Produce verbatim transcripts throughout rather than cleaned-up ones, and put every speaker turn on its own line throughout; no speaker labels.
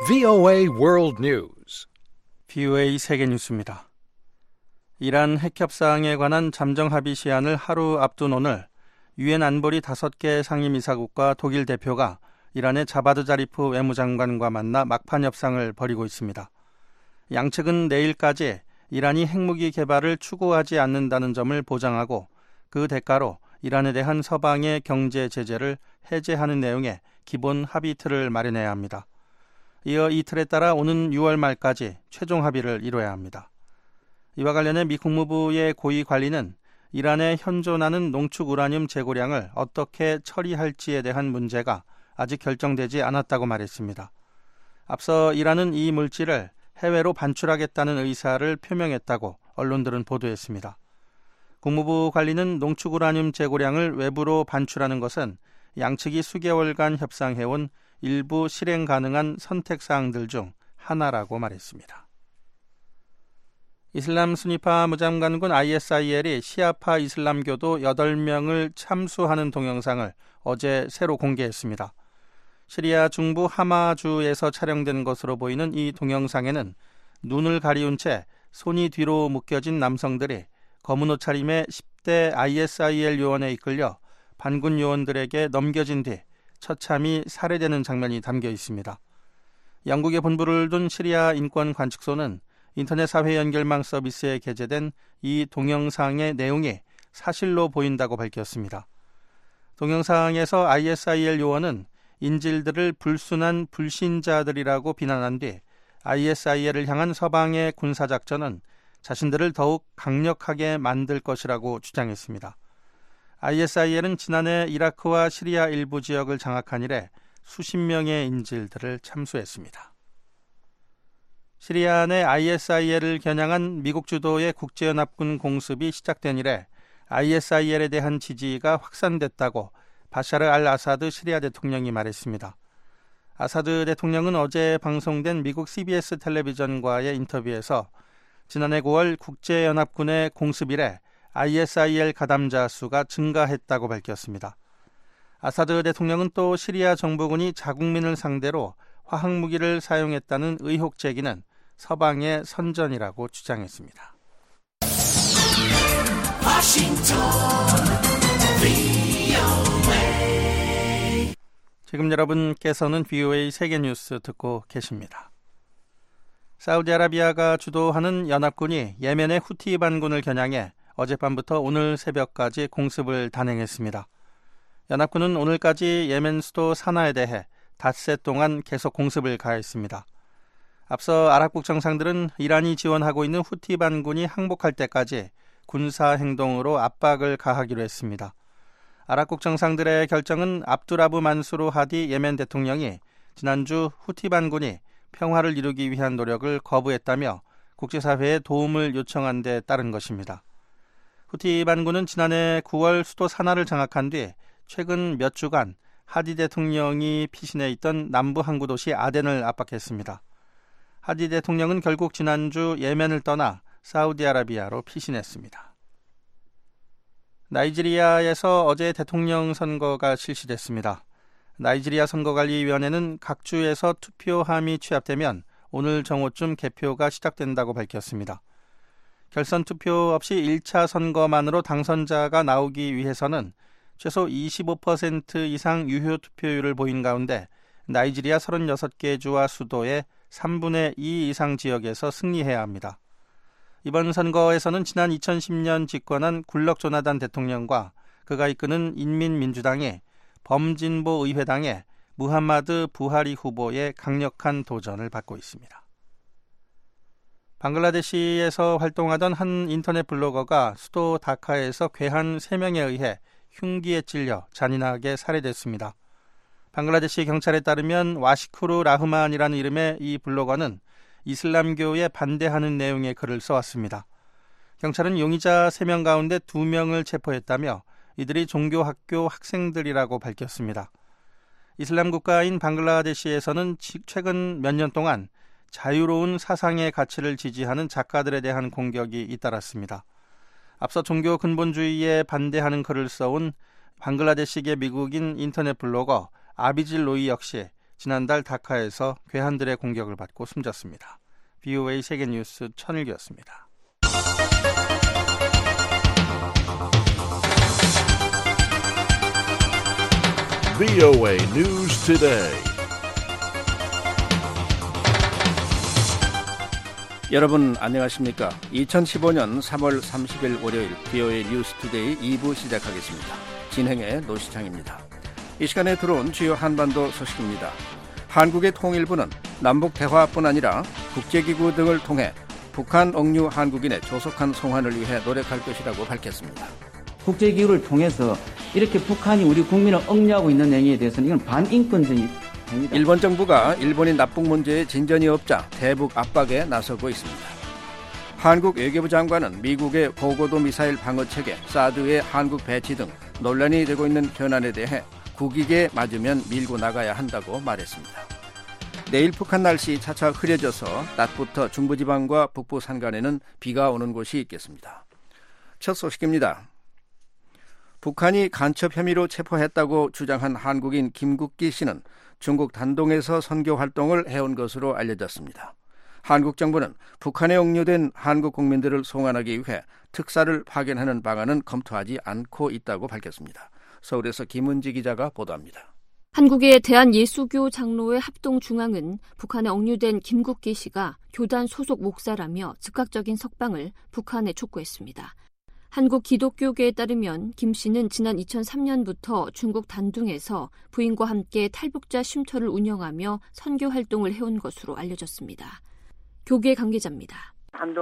브이오에이 World News.
브이오에이 세계 뉴스입니다. 이란 핵협상에 관한 잠정 합의 시한을 하루 앞둔 오늘 유엔 안보리 다섯 개 상임이사국과 독일 대표가 이란의 자바드 자리프 외무장관과 만나 막판 협상을 벌이고 있습니다. 양측은 내일까지 이란이 핵무기 개발을 추구하지 않는다는 점을 보장하고 그 대가로 이란에 대한 서방의 경제 제재를 해제하는 내용의 기본 합의 틀을 마련해야 합니다. 이어 이 틀에 따라 오는 유월 말까지 최종 합의를 이뤄야 합니다. 이와 관련해 미 국무부의 고위 관리는 이란에 현존하는 농축 우라늄 재고량을 어떻게 처리할지에 대한 문제가 아직 결정되지 않았다고 말했습니다. 앞서 이란은 이 물질을 해외로 반출하겠다는 의사를 표명했다고 언론들은 보도했습니다. 국무부 관리는 농축 우라늄 재고량을 외부로 반출하는 것은 양측이 수개월간 협상해온 일부 실행 가능한 선택사항들 중 하나라고 말했습니다. 이슬람 순위파 무장관군 아이에스아이엘이 시아파 이슬람교도 여덟 명을 참수하는 동영상을 어제 새로 공개했습니다. 시리아 중부 하마주에서 촬영된 것으로 보이는 이 동영상에는 눈을 가리운 채 손이 뒤로 묶여진 남성들이 검은 옷차림의 십 대 아이에스아이엘 요원에 이끌려 반군 요원들에게 넘겨진 뒤 처참히 살해되는 장면이 담겨 있습니다. 영국에 본부를 둔 시리아 인권관측소는 인터넷 사회 연결망 서비스에 게재된 이 동영상의 내용이 사실로 보인다고 밝혔습니다. 동영상에서 아이에스아이엘 요원은 인질들을 불순한 불신자들이라고 비난한 뒤 아이에스아이엘을 향한 서방의 군사작전은 자신들을 더욱 강력하게 만들 것이라고 주장했습니다. 아이에스아이엘은 지난해 이라크와 시리아 일부 지역을 장악한 이래 수십 명의 인질들을 참수했습니다. 시리아 내 아이에스아이엘을 겨냥한 미국 주도의 국제연합군 공습이 시작된 이래 아이에스아이엘에 대한 지지가 확산됐다고 바샤르 알 아사드 시리아 대통령이 말했습니다. 아사드 대통령은 어제 방송된 미국 씨비에스 텔레비전과의 인터뷰에서 지난해 구월 국제연합군의 공습 이래 아이에스아이엘 가담자 수가 증가했다고 밝혔습니다. 아사드 대통령은 또 시리아 정부군이 자국민을 상대로 화학무기를 사용했다는 의혹 제기는 서방의 선전이라고 주장했습니다. 지금 여러분께서는 브이오에이 세계뉴스 듣고 계십니다. 사우디아라비아가 주도하는 연합군이 예멘의 후티 반군을 겨냥해 어젯밤부터 오늘 새벽까지 공습을 단행했습니다. 연합군은 오늘까지 예멘 수도 사나에 대해 닷새 동안 계속 공습을 가했습니다. 앞서 아랍국 정상들은 이란이 지원하고 있는 후티 반군이 항복할 때까지 군사행동으로 압박을 가하기로 했습니다. 아랍국 정상들의 결정은 압두라브 만수르 하디 예멘 대통령이 지난주 후티 반군이 평화를 이루기 위한 노력을 거부했다며 국제사회에 도움을 요청한 데 따른 것입니다. 후티 반군은 지난해 구월 수도 사나를 장악한 뒤 최근 몇 주간 하디 대통령이 피신해 있던 남부 항구 도시 아덴을 압박했습니다. 하디 대통령은 결국 지난주 예멘을 떠나 사우디아라비아로 피신했습니다. 나이지리아에서 어제 대통령 선거가 실시됐습니다. 나이지리아 선거관리위원회는 각 주에서 투표함이 취합되면 오늘 정오쯤 개표가 시작된다고 밝혔습니다. 결선 투표 없이 일 차 선거만으로 당선자가 나오기 위해서는 최소 이십오 퍼센트 이상 유효 투표율을 보인 가운데 나이지리아 서른여섯 개 주와 수도의 삼분의 이 이상 지역에서 승리해야 합니다. 이번 선거에서는 지난 이천십 년 집권한 굴럭 조나단 대통령과 그가 이끄는 인민민주당이 범진보 의회당의 무함마드 부하리 후보의 강력한 도전을 받고 있습니다. 방글라데시에서 활동하던 한 인터넷 블로거가 수도 다카에서 괴한 세 명에 의해 흉기에 찔려 잔인하게 살해됐습니다. 방글라데시 경찰에 따르면 와시쿠르 라흐만이라는 이름의 이 블로거는 이슬람교에 반대하는 내용의 글을 써왔습니다. 경찰은 용의자 세 명 가운데 두 명을 체포했다며 이들이 종교학교 학생들이라고 밝혔습니다. 이슬람 국가인 방글라데시에서는 최근 몇 년 동안 자유로운 사상의 가치를 지지하는 작가들에 대한 공격이 잇따랐습니다. 앞서 종교 근본주의에 반대하는 글을 써온 방글라데시계 미국인 인터넷 블로거 아비질 로이 역시 지난달 다카에서 괴한들의 공격을 받고 숨졌습니다. 브이오에이 세계뉴스 천일기였습니다.
브이오에이 News Today.
여러분 안녕하십니까? 이천십오년 삼월 삼십일 월요일 브이오에이 뉴스 투데이 이 부 시작하겠습니다. 진행의 노시창입니다. 이 시간에 들어온 주요 한반도 소식입니다. 한국의 통일부는 남북 대화뿐 아니라 국제기구 등을 통해 북한 억류 한국인의 조속한 송환을 위해 노력할 것이라고 밝혔습니다.
국제기구를 통해서 이렇게 북한이 우리 국민을 억류하고 있는 행위에 대해서는 이건 반인권적인 행위다.
일본 정부가 일본인 납북 문제에 진전이 없자 대북 압박에 나서고 있습니다. 한국 외교부 장관은 미국의 고고도 미사일 방어체계 사드의 한국 배치 등 논란이 되고 있는 현안에 대해 국익에 맞으면 밀고 나가야 한다고 말했습니다. 내일 북한 날씨 차차 흐려져서 낮부터 중부지방과 북부 산간에는 비가 오는 곳이 있겠습니다. 첫 소식입니다. 북한이 간첩 혐의로 체포했다고 주장한 한국인 김국기 씨는 중국 단동에서 선교 활동을 해온 것으로 알려졌습니다. 한국 정부는 북한에 억류된 한국 국민들을 송환하기 위해 특사를 파견하는 방안은 검토하지 않고 있다고 밝혔습니다. 서울에서 김은지 기자가 보도합니다.
한국의 대한예수교 장로회 합동중앙은 북한에 억류된 김국기 씨가 교단 소속 목사라며 즉각적인 석방을 북한에 촉구했습니다. 한국 기독교계에 따르면 김 씨는 지난 이천삼년부터 중국 단둥에서 부인과 함께 탈북자 쉼터를 운영하며 선교 활동을 해온 것으로 알려졌습니다. 교계 관계자입니다.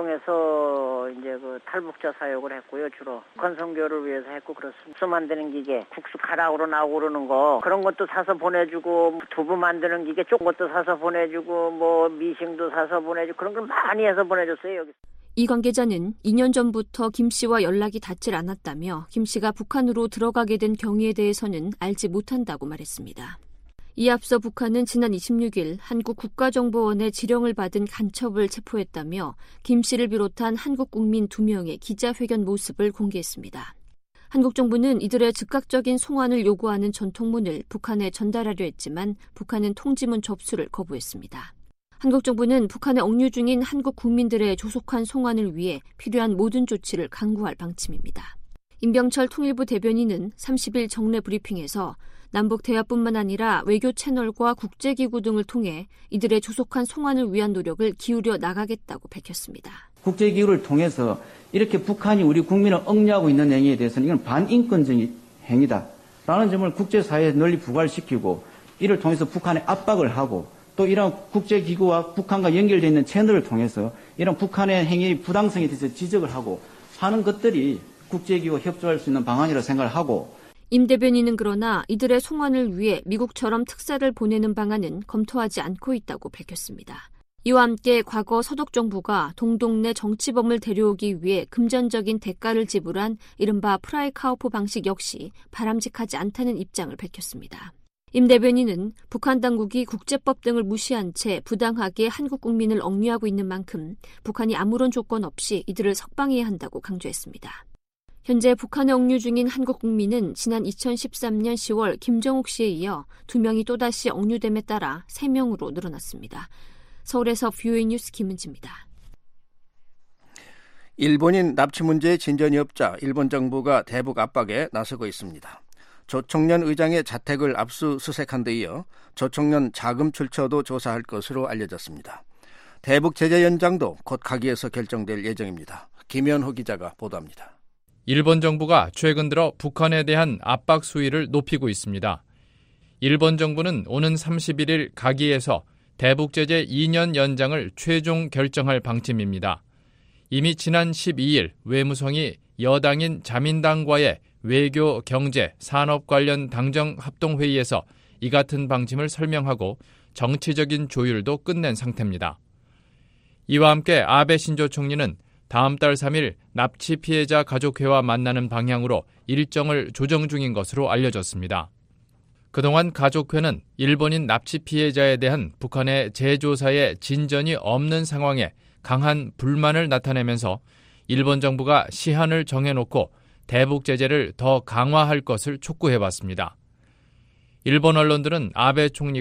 단동에서 이제 그 탈북자 사역을 했고요, 주로 북한 선교를 위해서 했고 그렇습니다. 국수 만드는 기계, 국수 가락으로 나오고 그러는 거 그런 것도 사서 보내주고, 두부 만드는 기계 조금 것도 사서 보내주고, 뭐 미싱도 사서 보내주고 그런 걸 많이 해서 보내줬어요. 여기.
이 관계자는 이 년 전부터 김 씨와 연락이 닿질 않았다며 김 씨가 북한으로 들어가게 된 경위에 대해서는 알지 못한다고 말했습니다. 이에 앞서 북한은 지난 이십육일 한국 국가정보원의 지령을 받은 간첩을 체포했다며 김 씨를 비롯한 한국 국민 두 명의 기자회견 모습을 공개했습니다. 한국 정부는 이들의 즉각적인 송환을 요구하는 전통문을 북한에 전달하려 했지만 북한은 통지문 접수를 거부했습니다. 한국 정부는 북한에 억류 중인 한국 국민들의 조속한 송환을 위해 필요한 모든 조치를 강구할 방침입니다. 임병철 통일부 대변인은 삼십일 정례 브리핑에서 남북 대화뿐만 아니라 외교 채널과 국제기구 등을 통해 이들의 조속한 송환을 위한 노력을 기울여 나가겠다고 밝혔습니다.
국제기구를 통해서 이렇게 북한이 우리 국민을 억류하고 있는 행위에 대해서는 이건 반인권적인 행위다 라는 점을 국제사회에 널리 부각시키고, 이를 통해서 북한에 압박을 하고, 또 이런 국제기구와 북한과 연결되어 있는 채널을 통해서 이런 북한의 행위의 부당성에 대해서 지적을 하고 하는 것들이 국제기구와 협조할 수 있는 방안이라고 생각을 하고,
임 대변인은 그러나 이들의 송환을 위해 미국처럼 특사를 보내는 방안은 검토하지 않고 있다고 밝혔습니다. 이와 함께 과거 서독 정부가 동독 내 정치범을 데려오기 위해 금전적인 대가를 지불한 이른바 프라이카우프 방식 역시 바람직하지 않다는 입장을 밝혔습니다. 임 대변인은 북한 당국이 국제법 등을 무시한 채 부당하게 한국 국민을 억류하고 있는 만큼 북한이 아무런 조건 없이 이들을 석방해야 한다고 강조했습니다. 현재 북한에 억류 중인 한국 국민은 지난 이천십삼년 시월 김정욱 씨에 이어 두 명이 또다시 억류됨에 따라 세 명으로 늘어났습니다. 서울에서 브이오에이 뉴스 김은지입니다.
일본인 납치 문제에 진전이 없자 일본 정부가 대북 압박에 나서고 있습니다. 조총련 의장의 자택을 압수수색한 데 이어 조총련 자금 출처도 조사할 것으로 알려졌습니다. 대북 제재 연장도 곧 가기에서 결정될 예정입니다. 김현호 기자가 보도합니다.
일본 정부가 최근 들어 북한에 대한 압박 수위를 높이고 있습니다. 일본 정부는 오는 삼십일일 가기에서 대북 제재 이 년 연장을 최종 결정할 방침입니다. 이미 지난 십이일 외무성이 여당인 자민당과의 외교, 경제, 산업 관련 당정 합동회의에서 이 같은 방침을 설명하고 정치적인 조율도 끝낸 상태입니다. 이와 함께 아베 신조 총리는 다음 달 삼일 납치 피해자 가족회와 만나는 방향으로 일정을 조정 중인 것으로 알려졌습니다. 그동안 가족회는 일본인 납치 피해자에 대한 북한의 재조사에 진전이 없는 상황에 강한 불만을 나타내면서 일본 정부가 시한을 정해놓고 대북 제재를 더 강화할 것을 촉구해왔습니다. 일본 언론들은 아베 총리가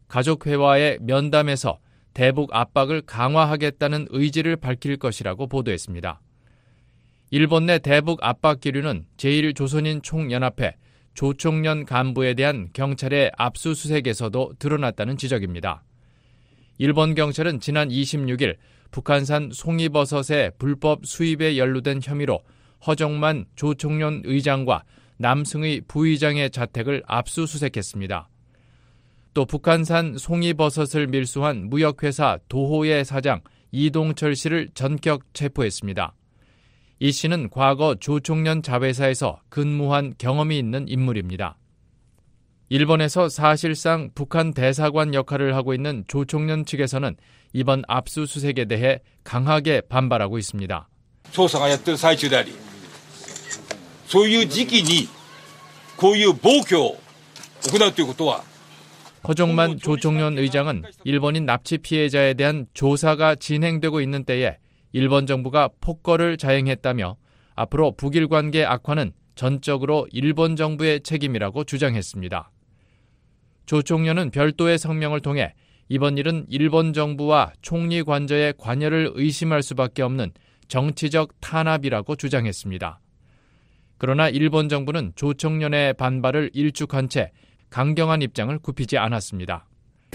가족회와의 면담에서 대북 압박을 강화하겠다는 의지를 밝힐 것이라고 보도했습니다. 일본 내 대북 압박 기류는 제일 조선인 총연합회 조총련 간부에 대한 경찰의 압수수색에서도 드러났다는 지적입니다. 일본 경찰은 지난 이십육일 북한산 송이버섯의 불법 수입에 연루된 혐의로 허정만 조총련 의장과 남승의 부의장의 자택을 압수수색했습니다. 또 북한산 송이버섯을 밀수한 무역회사 도호의 사장 이동철 씨를 전격 체포했습니다. 이 씨는 과거 조총련 자회사에서 근무한 경험이 있는 인물입니다. 일본에서 사실상 북한 대사관 역할을 하고 있는 조총련 측에서는 이번 압수수색에 대해 강하게 반발하고 있습니다.
조사가やってる最中であり、そういう時期にこういう暴挙を行うということは
허정만 조총련 의장은 일본인 납치 피해자에 대한 조사가 진행되고 있는 때에 일본 정부가 폭거를 자행했다며 앞으로 북일 관계 악화는 전적으로 일본 정부의 책임이라고 주장했습니다. 조총련은 별도의 성명을 통해 이번 일은 일본 정부와 총리 관저의 관여를 의심할 수밖에 없는 정치적 탄압이라고 주장했습니다. 그러나 일본 정부는 조총련의 반발을 일축한 채 강경한 입장을 굽히지 않았습니다.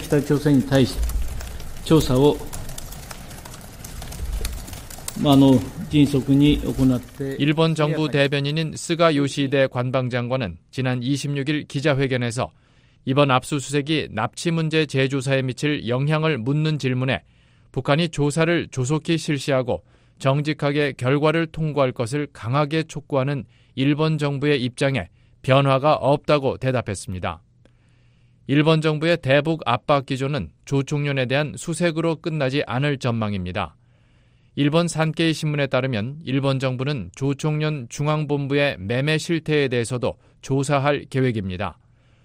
일본 정부 대변인인 스가 요시히데 관방장관은 지난 이십육일 기자회견에서 이번 압수수색이 납치 문제 재조사에 미칠 영향을 묻는 질문에 북한이 조사를 조속히 실시하고 정직하게 결과를 통보할 것을 강하게 촉구하는 일본 정부의 입장에 변화가 없다고 대답했습니다. 일본 정부의 대북 압박 기조는 조총련에 대한 수색으로 끝나지 않을 전망입니다. 일본 산케이 신문에 따르면 일본 정부는 조총련 중앙본부의 매매 실태에 대해서도 조사할 계획입니다.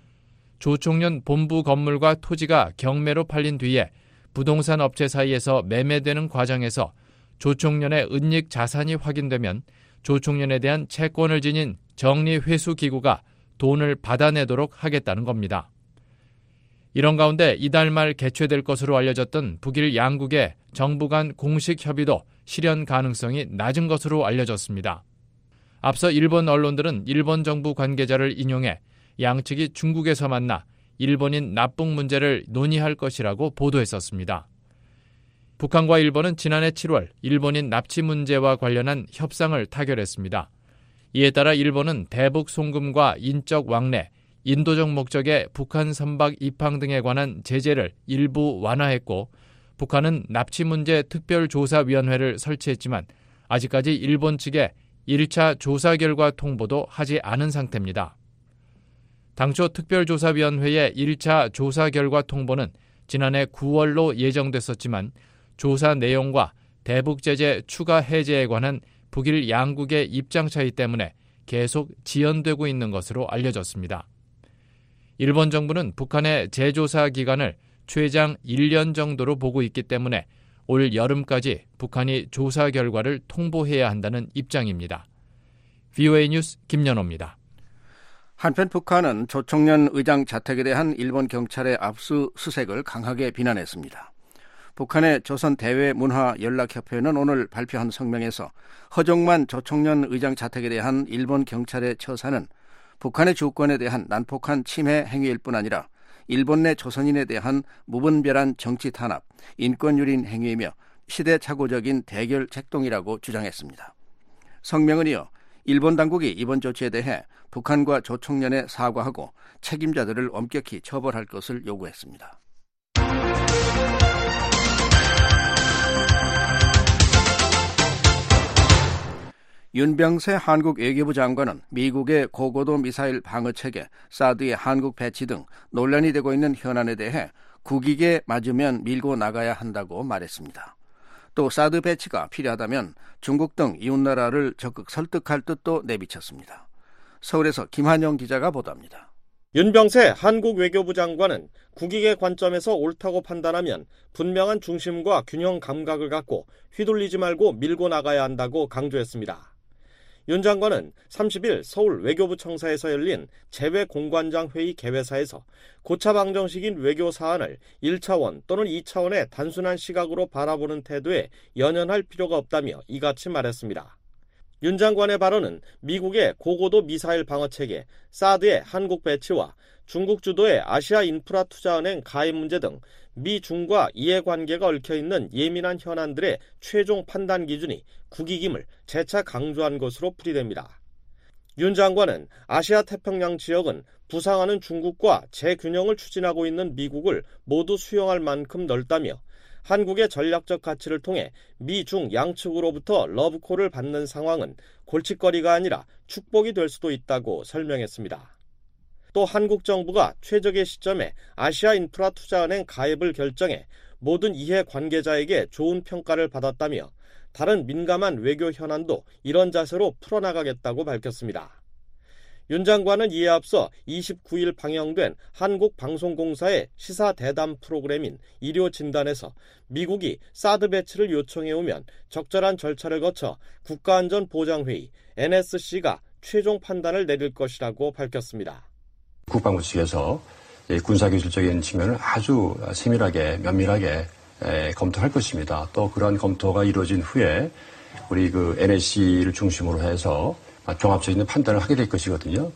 조총련 본부 건물과 토지가 경매로 팔린 뒤에 부동산 업체 사이에서 매매되는 과정에서 조총련의 은닉 자산이 확인되면 조총련에 대한 채권을 지닌 정리회수기구가 돈을 받아내도록 하겠다는 겁니다. 이런 가운데 이달 말 개최될 것으로 알려졌던 북일 양국의 정부 간 공식 협의도 실현 가능성이 낮은 것으로 알려졌습니다. 앞서 일본 언론들은 일본 정부 관계자를 인용해 양측이 중국에서 만나 일본인 납북 문제를 논의할 것이라고 보도했었습니다. 북한과 일본은 지난해 칠월 일본인 납치 문제와 관련한 협상을 타결했습니다. 이에 따라 일본은 대북 송금과 인적 왕래, 인도적 목적의 북한 선박 입항 등에 관한 제재를 일부 완화했고 북한은 납치 문제 특별조사위원회를 설치했지만 아직까지 일본 측에 일 차 조사 결과 통보도 하지 않은 상태입니다. 당초 특별조사위원회의 일 차 조사 결과 통보는 지난해 구월로 예정됐었지만 조사 내용과 대북 제재 추가 해제에 관한 북일 양국의 입장 차이 때문에 계속 지연되고 있는 것으로 알려졌습니다. 일본 정부는 북한의 재조사 기간을 최장 일 년 정도로 보고 있기 때문에 올 여름까지 북한이 조사 결과를 통보해야 한다는 입장입니다. 브이오에이 뉴스 김연호입니다.
한편 북한은 조총련 의장 자택에 대한 일본 경찰의 압수수색을 강하게 비난했습니다. 북한의 조선대외문화연락협회는 오늘 발표한 성명에서 허정만 조총련 의장 자택에 대한 일본 경찰의 처사는 북한의 주권에 대한 난폭한 침해 행위일 뿐 아니라 일본 내 조선인에 대한 무분별한 정치 탄압, 인권유린 행위이며 시대착오적인 대결 책동이라고 주장했습니다. 성명은 이어 일본 당국이 이번 조치에 대해 북한과 조총련에 사과하고 책임자들을 엄격히 처벌할 것을 요구했습니다. 윤병세 한국 외교부 장관은 미국의 고고도 미사일 방어 체계 사드의 한국 배치 등 논란이 되고 있는 현안에 대해 국익에 맞으면 밀고 나가야 한다고 말했습니다. 또 사드 배치가 필요하다면 중국 등 이웃나라를 적극 설득할 뜻도 내비쳤습니다. 서울에서 김한영 기자가 보도합니다.
윤병세 한국 외교부 장관은 국익의 관점에서 옳다고 판단하면 분명한 중심과 균형 감각을 갖고 휘둘리지 말고 밀고 나가야 한다고 강조했습니다. 윤 장관은 삼십 일 서울 외교부 청사에서 열린 재외공관장 회의 개회사에서 고차 방정식인 외교 사안을 일 차원 또는 이 차원의 단순한 시각으로 바라보는 태도에 연연할 필요가 없다며 이같이 말했습니다. 윤 장관의 발언은 미국의 고고도 미사일 방어체계 사드의 한국 배치와 중국 주도의 아시아 인프라 투자은행 가입 문제 등 미중과 이해관계가 얽혀있는 예민한 현안들의 최종 판단 기준이 국익임을 재차 강조한 것으로 풀이됩니다. 윤 장관은 아시아 태평양 지역은 부상하는 중국과 재균형을 추진하고 있는 미국을 모두 수용할 만큼 넓다며 한국의 전략적 가치를 통해 미중 양측으로부터 러브콜을 받는 상황은 골칫거리가 아니라 축복이 될 수도 있다고 설명했습니다. 또 한국 정부가 최적의 시점에 아시아 인프라 투자은행 가입을 결정해 모든 이해 관계자에게 좋은 평가를 받았다며 다른 민감한 외교 현안도 이런 자세로 풀어나가겠다고 밝혔습니다. 윤 장관은 이에 앞서 이십구 일 방영된 한국방송공사의 시사 대담 프로그램인 일요진단에서 미국이 사드 배치를 요청해오면 적절한 절차를 거쳐 국가안전보장회의 엔에스씨가 최종 판단을 내릴 것이라고 밝혔습니다.
국방부 측에서 군사기술적인 측면을 아주 세밀하게 면밀하게 검토할 것입니다. 또 그러한 검토가 이루어진 후에 우리 그 엔에스씨를 중심으로 해서 종합적인 판단을 하게 될 것이거든요.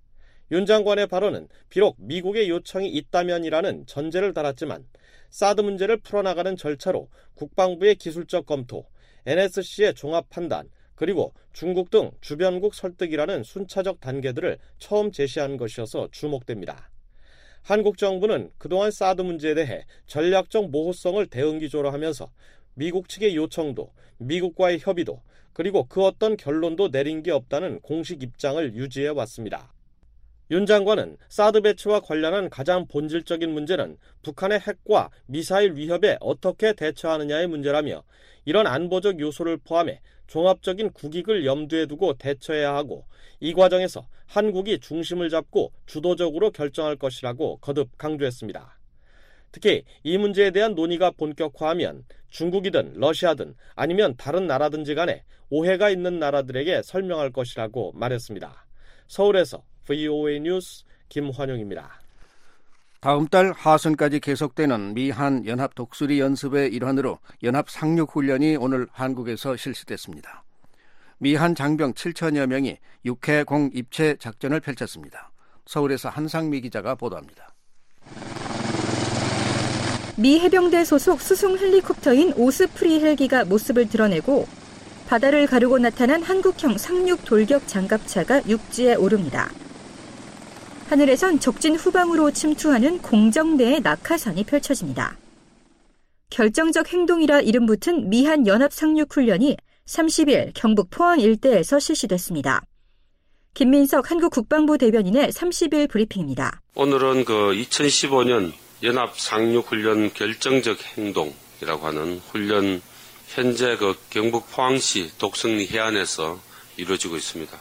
윤 장관의 발언은 비록 미국의 요청이 있다면이라는 전제를 달았지만 사드 문제를 풀어나가는 절차로 국방부의 기술적 검토, 엔에스씨의 종합 판단, 그리고 중국 등 주변국 설득이라는 순차적 단계들을 처음 제시한 것이어서 주목됩니다. 한국 정부는 그동안 사드 문제에 대해 전략적 모호성을 대응기조로 하면서 미국 측의 요청도, 미국과의 협의도, 그리고 그 어떤 결론도 내린 게 없다는 공식 입장을 유지해 왔습니다. 윤 장관은 사드 배치와 관련한 가장 본질적인 문제는 북한의 핵과 미사일 위협에 어떻게 대처하느냐의 문제라며 이런 안보적 요소를 포함해 종합적인 국익을 염두에 두고 대처해야 하고 이 과정에서 한국이 중심을 잡고 주도적으로 결정할 것이라고 거듭 강조했습니다. 특히 이 문제에 대한 논의가 본격화하면 중국이든 러시아든 아니면 다른 나라든지 간에 오해가 있는 나라들에게 설명할 것이라고 말했습니다. 서울에서 브이오에이 뉴스 김환용입니다.
다음 달 하순까지 계속되는 미한 연합 독수리 연습의 일환으로 연합 상륙 훈련이 오늘 한국에서 실시됐습니다. 미한 장병 칠천여 명이 육해공 입체 작전을 펼쳤습니다. 서울에서 한상미 기자가 보도합니다.
미 해병대 소속 수송 헬리콥터인 오스프리 헬기가 모습을 드러내고 바다를 가르고 나타난 한국형 상륙 돌격 장갑차가 육지에 오릅니다. 하늘에선 적진 후방으로 침투하는 공정대의 낙하산이 펼쳐집니다. 결정적 행동이라 이름 붙은 미한 연합 상륙 훈련이 삼십 일 경북 포항 일대에서 실시됐습니다. 김민석 한국 국방부 대변인의 삼십 일 브리핑입니다.
오늘은 그 이천십오 년 연합 상륙 훈련 결정적 행동이라고 하는 훈련 현재 그 경북 포항시 독성리 해안에서 이루어지고 있습니다.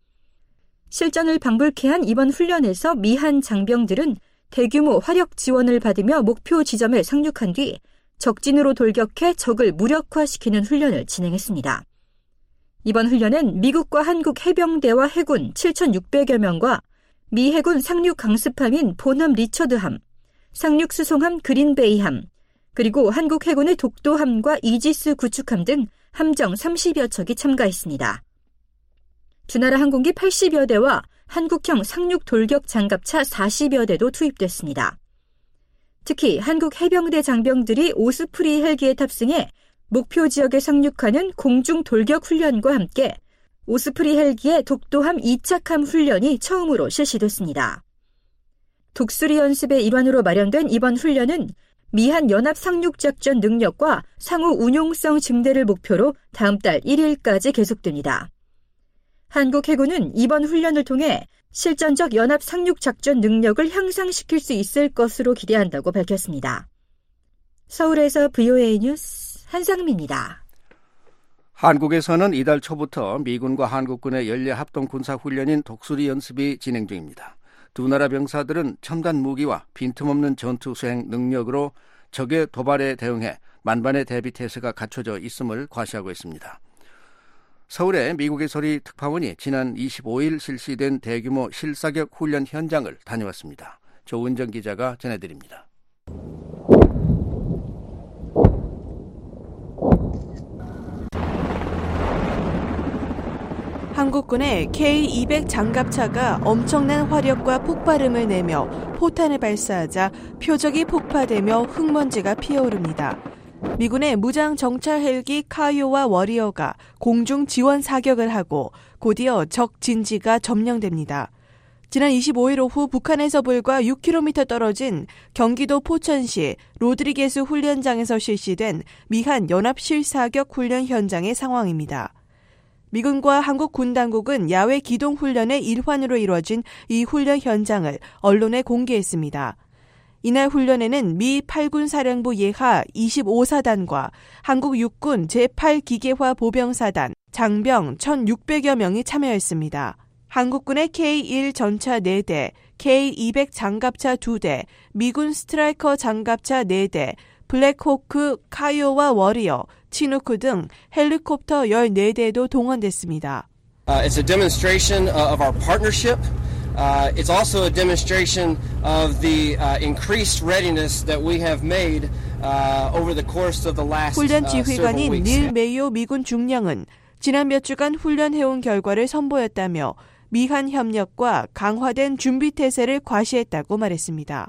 실전을 방불케 한 이번 훈련에서 미한 장병들은 대규모 화력 지원을 받으며 목표 지점에 상륙한 뒤 적진으로 돌격해 적을 무력화시키는 훈련을 진행했습니다. 이번 훈련은 미국과 한국 해병대와 해군 칠천육백여 명과 미 해군 상륙 강습함인 보남 리처드함, 상륙 수송함 그린베이함, 그리고 한국 해군의 독도함과 이지스 구축함 등 함정 삼십여 척이 참가했습니다. 주나라 항공기 팔십여 대와 한국형 상륙 돌격 장갑차 사십여 대도 투입됐습니다. 특히 한국 해병대 장병들이 오스프리 헬기에 탑승해 목표 지역에 상륙하는 공중 돌격 훈련과 함께 오스프리 헬기의 독도함 이착함 훈련이 처음으로 실시됐습니다. 독수리 연습의 일환으로 마련된 이번 훈련은 미한 연합 상륙작전 능력과 상호 운용성 증대를 목표로 다음 달 일 일까지 계속됩니다. 한국 해군은 이번 훈련을 통해 실전적 연합 상륙작전 능력을 향상시킬 수 있을 것으로 기대한다고 밝혔습니다. 서울에서 브이오에이 뉴스 한상미입니다.
한국에서는 이달 초부터 미군과 한국군의 연례 합동 군사훈련인 독수리 연습이 진행 중입니다. 두 나라 병사들은 첨단 무기와 빈틈없는 전투 수행 능력으로 적의 도발에 대응해 만반의 대비 태세가 갖춰져 있음을 과시하고 있습니다. 서울의 미국의 소리 특파원이 지난 이십오일 실시된 대규모 실사격 훈련 현장을 다녀왔습니다. 조은정 기자가 전해드립니다.
한국군의 케이 이백 장갑차가 엄청난 화력과 폭발음을 내며 포탄을 발사하자 표적이 폭파되며 흙먼지가 피어오릅니다. 미군의 무장 정찰 헬기 카이오와 워리어가 공중 지원 사격을 하고 곧이어 적 진지가 점령됩니다. 지난 이십오일 오후 북한에서 불과 육 킬로미터 떨어진 경기도 포천시 로드리게스 훈련장에서 실시된 미한 연합 실사격 훈련 현장의 상황입니다. 미군과 한국 군 당국은 야외 기동 훈련의 일환으로 이루어진 이 훈련 현장을 언론에 공개했습니다. 이날 훈련에는 미 팔 군 사령부 예하 이십오 사단과 한국 육군 제팔 기계화 보병사단, 장병 천육백여 명이 참여했습니다. 한국군의 케이 일 전차 네 대, 케이 이백 장갑차 두 대, 미군 스트라이커 장갑차 네 대, 블랙호크, 카이오와 워리어, 치누크 등 헬리콥터 열네 대도 동원됐습니다.
Uh, it's a demonstration uh, of our partnership. Uh, it's also a demonstration of the uh, increased readiness that we have made uh, over the course of the last
훈련
uh, several
지휘관인
weeks.
닐 메이오 미군 중령은 지난 몇 주간 훈련해온 결과를 선보였다며 미한 협력과 강화된 준비 태세를 과시했다고 말했습니다.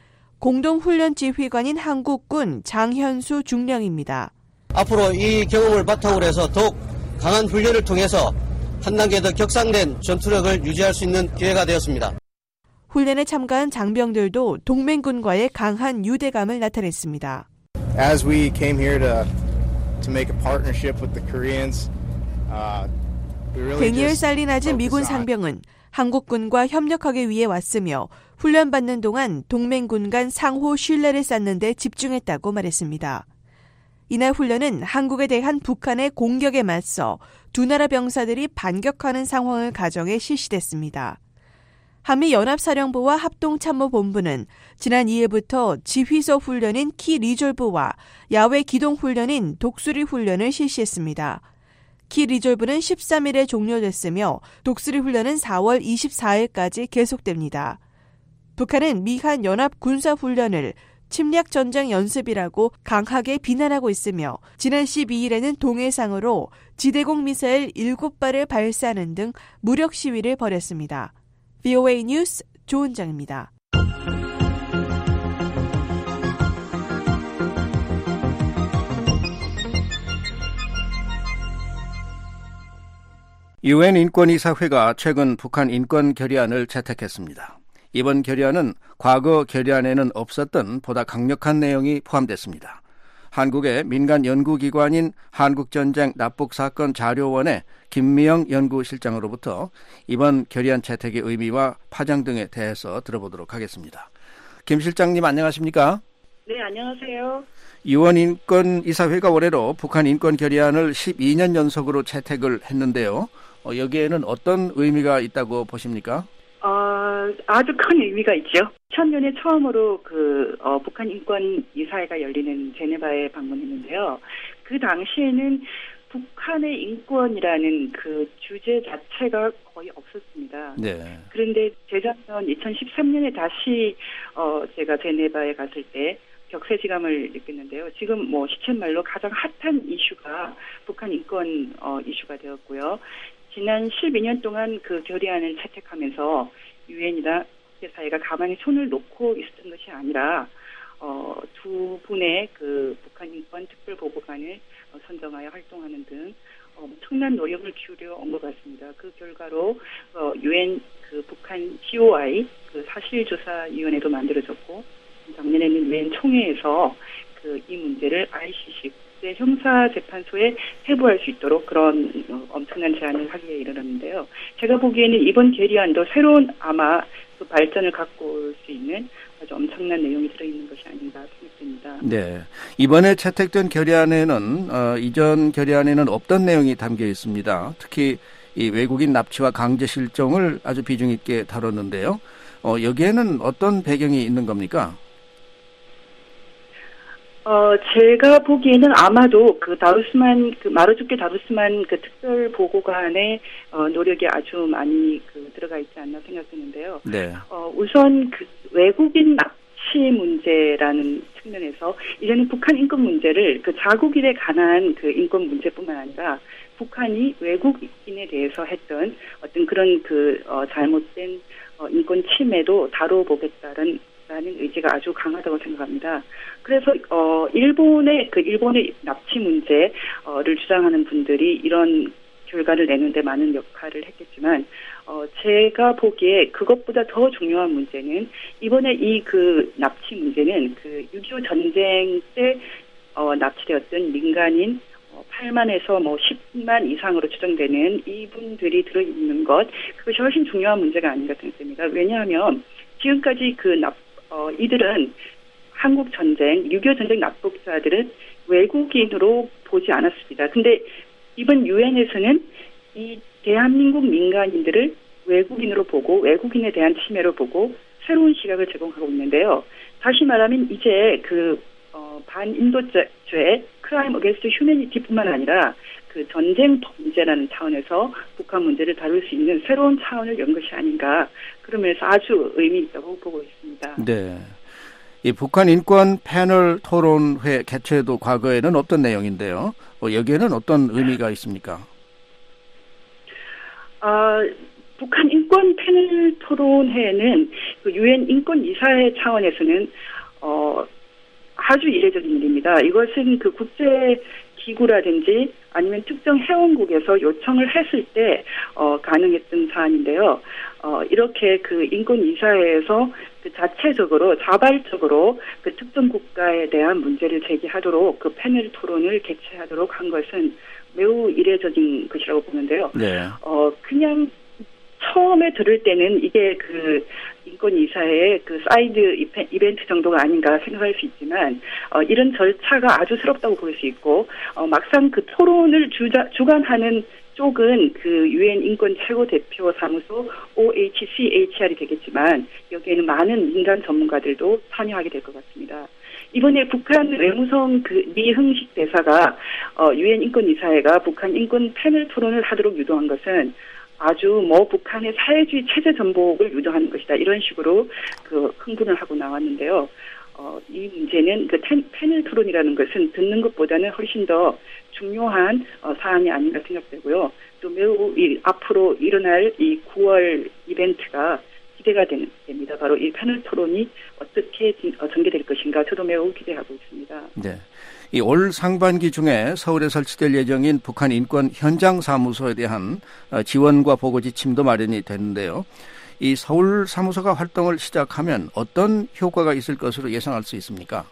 공동훈련 지휘관인 한국군 장현수 중령입니다.
앞으로 이 경험을 바탕으로 해서 더욱 강한 훈련을 통해서 한 단계 더 격상된 전투력을 유지할 수 있는 기회가 되었습니다.
훈련에 참가한 장병들도 동맹군과의 강한 유대감을 나타냈습니다.
As we came here to to make a partnership with the Koreans, uh, we really
데니엘
just
살리나즈 미군
focus on
상병은 한국군과 협력하기 위해 왔으며 훈련받는 동안 동맹군 간 상호 신뢰를 쌓는 데 집중했다고 말했습니다. 이날 훈련은 한국에 대한 북한의 공격에 맞서 두 나라 병사들이 반격하는 상황을 가정해 실시됐습니다. 한미연합사령부와 합동참모본부는 지난 이일부터 지휘소 훈련인 키 리졸브와 야외 기동 훈련인 독수리 훈련을 실시했습니다. 키 리졸브는 십삼일에 종료됐으며 독수리 훈련은 사월 이십사일까지 계속됩니다. 북한은 미한 연합 군사훈련을 침략전쟁 연습이라고 강하게 비난하고 있으며 지난 십이일에는 동해상으로 지대공 미사일 일곱 발을 발사하는 등 무력 시위를 벌였습니다. 브이오에이 뉴스 조은정입니다.
유엔 인권이사회가 최근 북한 인권 결의안을 채택했습니다. 이번 결의안은 과거 결의안에는 없었던 보다 강력한 내용이 포함됐습니다. 한국의 민간 연구기관인 한국전쟁 납북사건 자료원의 김미영 연구실장으로부터 이번 결의안 채택의 의미와 파장 등에 대해서 들어보도록 하겠습니다. 김 실장님 안녕하십니까?
네, 안녕하세요.
유엔 인권이사회가 올해로 북한 인권 결의안을 십이년 연속으로 채택을 했는데요. 어, 여기에는 어떤 의미가 있다고 보십니까?
어, 아주 큰 의미가 있죠. 천년에 처음으로 그 어, 북한 인권 이사회가 열리는 제네바에 방문했는데요. 그 당시에는 북한의 인권이라는 그 주제 자체가 거의 없었습니다.
네.
그런데 재작년 이천십삼년에 다시 어, 제가 제네바에 갔을 때 격세지감을 느꼈는데요. 지금 뭐 시쳇말로 가장 핫한 이슈가 북한 인권 어, 이슈가 되었고요. 지난 십이년 동안 그 결의안을 채택하면서 유엔이나 국제사회가 가만히 손을 놓고 있었던 것이 아니라 어, 두 분의 그 북한 인권 특별보고관을 어, 선정하여 활동하는 등 어, 엄청난 노력을 기울여 온 것 같습니다. 그 결과로 어, 유엔 그 북한 씨오아이 그 사실조사위원회도 만들어졌고 작년에는 유엔 총회에서 그 이 문제를 아이씨씨 국제 형사재판소에 회부할 수 있도록 그런 어, 엄청난 제안을 하기에 이르렀는데요. 제가 보기에는 이번 결의안도 새로운 아마 그 발전을 갖고 올 수 있는 아주 엄청난 내용이 들어있는 것이 아닌가 생각됩니다.
네, 이번에 채택된 결의안에는 어, 이전 결의안에는 없던 내용이 담겨 있습니다. 특히 이 외국인 납치와 강제 실종을 아주 비중 있게 다뤘는데요. 어, 여기에는 어떤 배경이 있는 겁니까?
어, 제가 보기에는 아마도 그 다루스만, 그 마르주케 다루스만 그 특별 보고관의 어, 노력이 아주 많이 그 들어가 있지 않나 생각되는데요.
네.
어, 우선 그 외국인 납치 문제라는 측면에서 이제는 북한 인권 문제를 그 자국인에 관한 그 인권 문제뿐만 아니라 북한이 외국인에 대해서 했던 어떤 그런 그 어, 잘못된 어, 인권 침해도 다뤄보겠다는 라는 의지가 아주 강하다고 생각합니다. 그래서 어 일본의 그 일본의 납치 문제를 주장하는 분들이 이런 결과를 내는데 많은 역할을 했겠지만 어 제가 보기에 그것보다 더 중요한 문제는 이번에 이 그 납치 문제는 그 육이오 전쟁 때 어 납치되었던 민간인 팔만에서 뭐 십만 이상으로 추정되는 이분들이 들어있는 것 그것이 훨씬 중요한 문제가 아닌가 생각됩니다. 왜냐하면 지금까지 그 납 어, 이들은 한국 전쟁, 육이오 전쟁 납북자들은 외국인으로 보지 않았습니다. 근데 이번 유엔에서는 이 대한민국 민간인들을 외국인으로 보고 외국인에 대한 침해로 보고 새로운 시각을 제공하고 있는데요. 다시 말하면 이제 그 어, 반인도죄, 크라임 어게인스트 휴머니티뿐만 아니라 그 전쟁 범죄라는 차원에서 북한 문제를 다룰 수 있는 새로운 차원을 연 것이 아닌가 그러면서 아주 의미 있다고 보고 있습니다.
네, 이 북한 인권 패널 토론회 개최도 과거에는 없던 내용인데요. 어, 여기에는 어떤 의미가 있습니까?
아, 북한 인권 패널 토론회는 그 유엔 인권 이사회 차원에서는 어, 아주 이례적인 일입니다. 이것은 그 국제 기구라든지 아니면 특정 회원국에서 요청을 했을 때 어, 가능했던 사안인데요. 어, 이렇게 그 인권이사회에서 그 자체적으로 자발적으로 그 특정 국가에 대한 문제를 제기하도록 그 패널 토론을 개최하도록 한 것은 매우 이례적인 것이라고 보는데요.
네.
어, 그냥 처음에 들을 때는 이게 그 인권이사회의 그 사이드 이벤트 정도가 아닌가 생각할 수 있지만 어, 이런 절차가 아주 새롭다고 볼 수 있고 어, 막상 그 토론을 주자, 주관하는 쪽은 그 유엔 인권 최고 대표 사무소 오에이치씨에이치알이 되겠지만 여기에는 많은 민간 전문가들도 참여하게 될 것 같습니다. 이번에 북한 외무성 그 리흥식 대사가 어, 유엔 인권이사회가 북한 인권 패널 토론을 하도록 유도한 것은 아주 뭐 북한의 사회주의 체제 전복을 유도하는 것이다 이런 식으로 그 흥분을 하고 나왔는데요. 어, 이 문제는 그 패널 토론이라는 것은 듣는 것보다는 훨씬 더 중요한 어, 사안이 아닌가 생각되고요. 또 매우 이, 앞으로 일어날 이 구월 이벤트가 기대가 되는, 됩니다. 바로 이 패널 토론이 어떻게 어, 전개될 것인가 저도 매우 기대하고 있습니다.
네. 이 올 상반기 중에 서울에 설치될 예정인 북한 인권 현장 사무소에 대한 지원과 보고 지침도 마련이 됐는데요. 이 서울 사무소가 활동을 시작하면 어떤 효과가 있을 것으로 예상할 수 있습니까?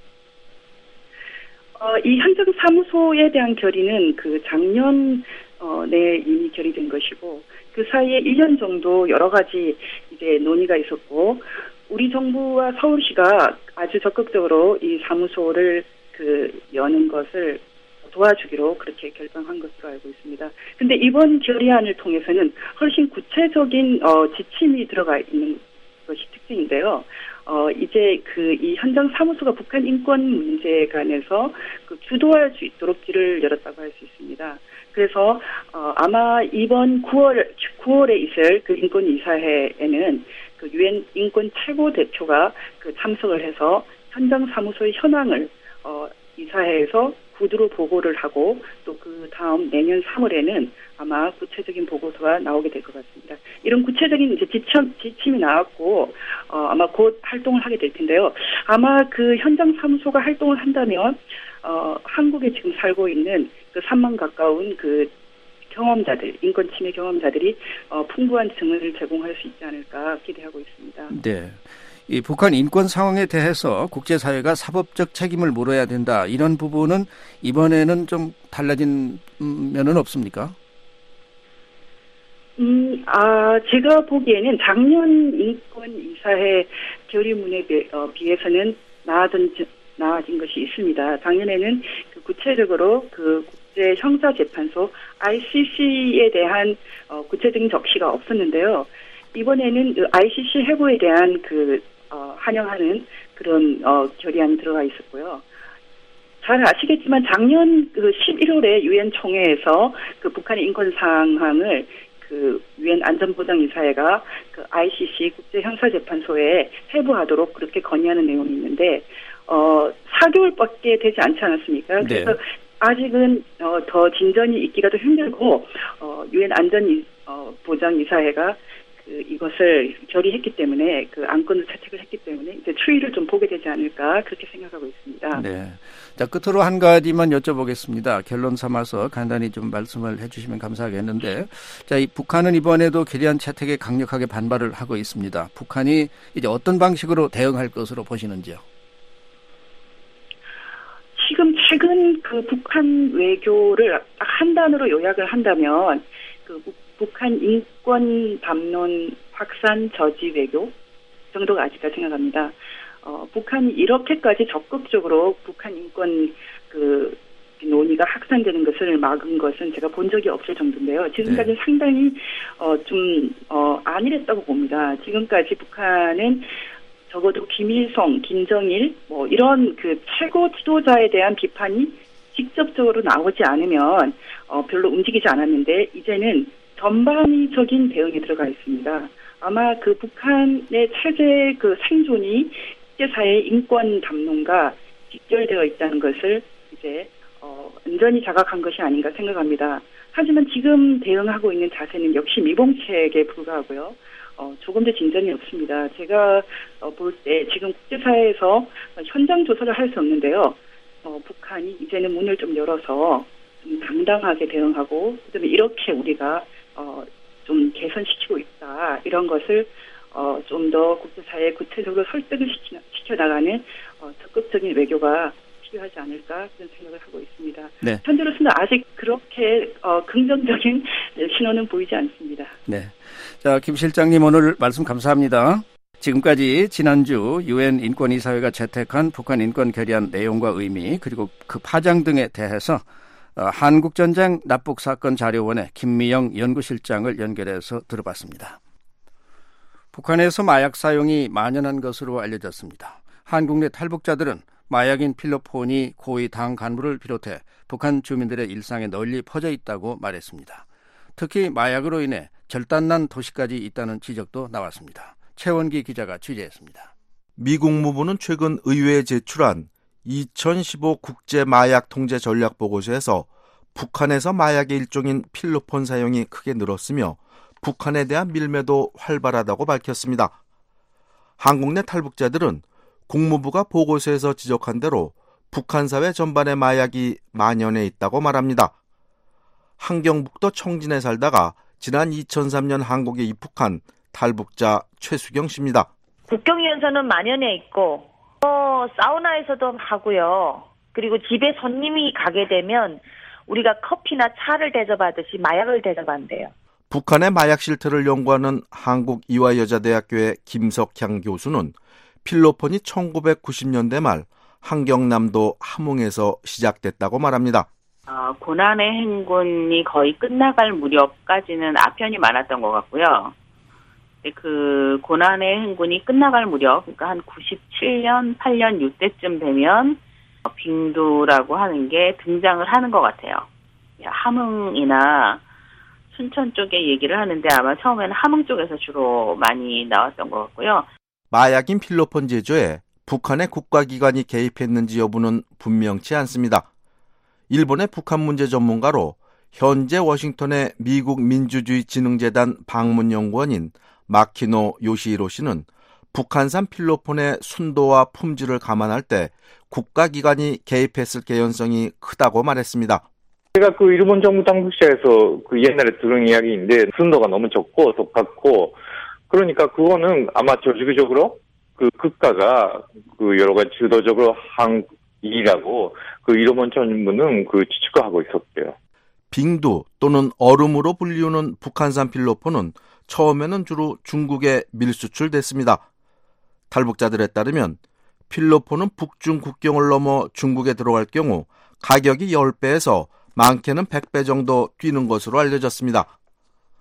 어, 이 현장 사무소에 대한 결의는 그 작년 어, 내에 이미 결의된 것이고 그 사이에 일 년 정도 여러 가지 이제 논의가 있었고 우리 정부와 서울시가 아주 적극적으로 이 사무소를 그 여는 것을 도와주기로 그렇게 결정한 것으로 알고 있습니다. 근데 이번 결의안을 통해서는 훨씬 구체적인 어, 지침이 들어가 있는 것이 특징인데요. 어, 이제 그 이 현장 사무소가 북한 인권 문제에 관해서 그 주도할 수 있도록 길을 열었다고 할 수 있습니다. 그래서 어, 아마 이번 구월 구월에 있을 그 인권 이사회에는 그 유엔 인권 최고 대표가 그 참석을 해서 현장 사무소의 현황을 어, 이사회에서 구두로 보고를 하고 또 그 다음 내년 삼월에는 아마 구체적인 보고서가 나오게 될 것 같습니다. 이런 구체적인 이제 지침, 지침이 나왔고 어, 아마 곧 활동을 하게 될 텐데요. 아마 그 현장 사무소가 활동을 한다면 어, 한국에 지금 살고 있는 그 삼만 가까운 그 경험자들, 인권 침해 경험자들이 어, 풍부한 증언을 제공할 수 있지 않을까 기대하고 있습니다.
네. 이 북한 인권 상황에 대해서 국제사회가 사법적 책임을 물어야 된다. 이런 부분은 이번에는 좀 달라진 면은 없습니까?
음, 아, 제가 보기에는 작년 인권 이사회 결의문에 비, 어, 비해서는 나아진, 나아진 것이 있습니다. 작년에는 그 구체적으로 그 국제 형사재판소 아이씨씨에 대한 어, 구체적인 적시가 없었는데요. 이번에는 그 아이씨씨 해고에 대한 그 어, 환영하는 그런 어, 결의안이 들어가 있었고요. 잘 아시겠지만 작년 그 십일월에 유엔 총회에서 그 북한의 인권 상황을 그 유엔 안전보장이사회가 그 아이씨씨 국제형사재판소에 회부하도록 그렇게 건의하는 내용이 있는데 어 사 개월밖에 되지 않지 않았습니까? 그래서 네. 아직은 어, 더 진전이 있기가 더 힘들고 어, 유엔 안전보장이사회가 그 이것을 결의했기 때문에 그 안건을 채택을 했기 때문에 이제 추이를 좀 보게 되지 않을까 그렇게 생각하고 있습니다.
네. 자, 끝으로 한 가지만 여쭤보겠습니다. 결론 삼아서 간단히 좀 말씀을 해주시면 감사하겠는데, 자, 이 북한은 이번에도 결의안 채택에 강력하게 반발을 하고 있습니다. 북한이 이제 어떤 방식으로 대응할 것으로 보시는지요?
지금 최근 그 북한 외교를 한 단어로 요약을 한다면 그 북한 인권 담론 확산 저지 외교 정도가 아닐까 생각합니다. 어, 북한이 이렇게까지 적극적으로 북한 인권 그 논의가 확산되는 것을 막은 것은 제가 본 적이 없을 정도인데요. 지금까지 네. 상당히 어, 좀 어, 안일했다고 봅니다. 지금까지 북한은 적어도 김일성, 김정일 뭐 이런 그 최고 지도자에 대한 비판이 직접적으로 나오지 않으면 어, 별로 움직이지 않았는데 이제는 전방위적인 대응에 들어가 있습니다. 아마 그 북한의 체제 그 생존이 국제사회의 인권 담론과 직결되어 있다는 것을 이제 어, 완전히 자각한 것이 아닌가 생각합니다. 하지만 지금 대응하고 있는 자세는 역시 미봉책에 불과하고요. 어, 조금 더 진전이 없습니다. 제가 어, 볼 때 지금 국제사회에서 현장 조사를 할 수 없는데요. 어, 북한이 이제는 문을 좀 열어서 좀 당당하게 대응하고 그다음에 이렇게 우리가 어, 좀 개선시키고 있다. 이런 것을 어, 좀 더 국제사회에 구체적으로 설득을 시키, 시켜나가는 어, 적극적인 외교가 필요하지 않을까 그런 생각을 하고 있습니다. 네. 현재로서는 아직 그렇게 어, 긍정적인 신호는 보이지 않습니다.
네. 자, 김 실장님 오늘 말씀 감사합니다. 지금까지 지난주 유엔 인권이사회가 채택한 북한 인권 결의안 내용과 의미 그리고 그 파장 등에 대해서 어, 한국전쟁 납북사건 자료원의 김미영 연구실장을 연결해서 들어봤습니다. 북한에서 마약 사용이 만연한 것으로 알려졌습니다. 한국 내 탈북자들은 마약인 필로폰이 고위 당 간부를 비롯해 북한 주민들의 일상에 널리 퍼져 있다고 말했습니다. 특히 마약으로 인해 절단난 도시까지 있다는 지적도 나왔습니다. 최원기 기자가 취재했습니다.
미 국무부는 최근 의회에 제출한 이천십오 국제마약 통제 전략 보고서에서 북한에서 마약의 일종인 필로폰 사용이 크게 늘었으며 북한에 대한 밀매도 활발하다고 밝혔습니다. 한국 내 탈북자들은 국무부가 보고서에서 지적한 대로 북한 사회 전반의 마약이 만연해 있다고 말합니다. 함경북도 청진에 살다가 지난 이천삼 년 한국에 입국한 탈북자 최수경 씨입니다.
국경위에서는 만연해 있고 어, 사우나에서도 하고요. 그리고 집에 손님이 가게 되면 우리가 커피나 차를 대접하듯이 마약을 대접한대요.
북한의 마약 실태를 연구하는 한국이화여자대학교의 김석향 교수는 필로폰이 천구백구십 년대 말 함경남도 함흥에서 시작됐다고 말합니다.
어, 고난의 행군이 거의 끝나갈 무렵까지는 아편이 많았던 것 같고요. 그 고난의 행군이 끝나갈 무렵, 그러니까 한 구십칠 년, 팔 년 이때쯤 되면 빙두라고 하는 게 등장을 하는 것 같아요. 함흥이나 순천 쪽에 얘기를 하는데 아마 처음에는 함흥 쪽에서 주로 많이 나왔던 것 같고요.
마약인 필로폰 제조에 북한의 국가기관이 개입했는지 여부는 분명치 않습니다. 일본의 북한 문제 전문가로 현재 워싱턴의 미국 민주주의진흥재단 방문연구원인 마키노 요시히로 씨는 북한산 필로폰의 순도와 품질을 감안할 때 국가기관이 개입했을 개연성이 크다고 말했습니다.
제가 그 일본 정부 당국자에서 그 옛날에 들은 이야기인데 순도가 너무 적고 독하고 그러니까 그거는 아마 조직적으로 그 국가가 그 여러 가지 주도적으로 한 일이라고 그 일본 정부는 그 추측하고 있었대요.
빙두 또는 얼음으로 불리우는 북한산 필로폰은 처음에는 주로 중국에 밀수출됐습니다. 탈북자들에 따르면 필로폰은 북중 국경을 넘어 중국에 들어갈 경우 가격이 십 배에서 많게는 백 배 정도 뛰는 것으로 알려졌습니다.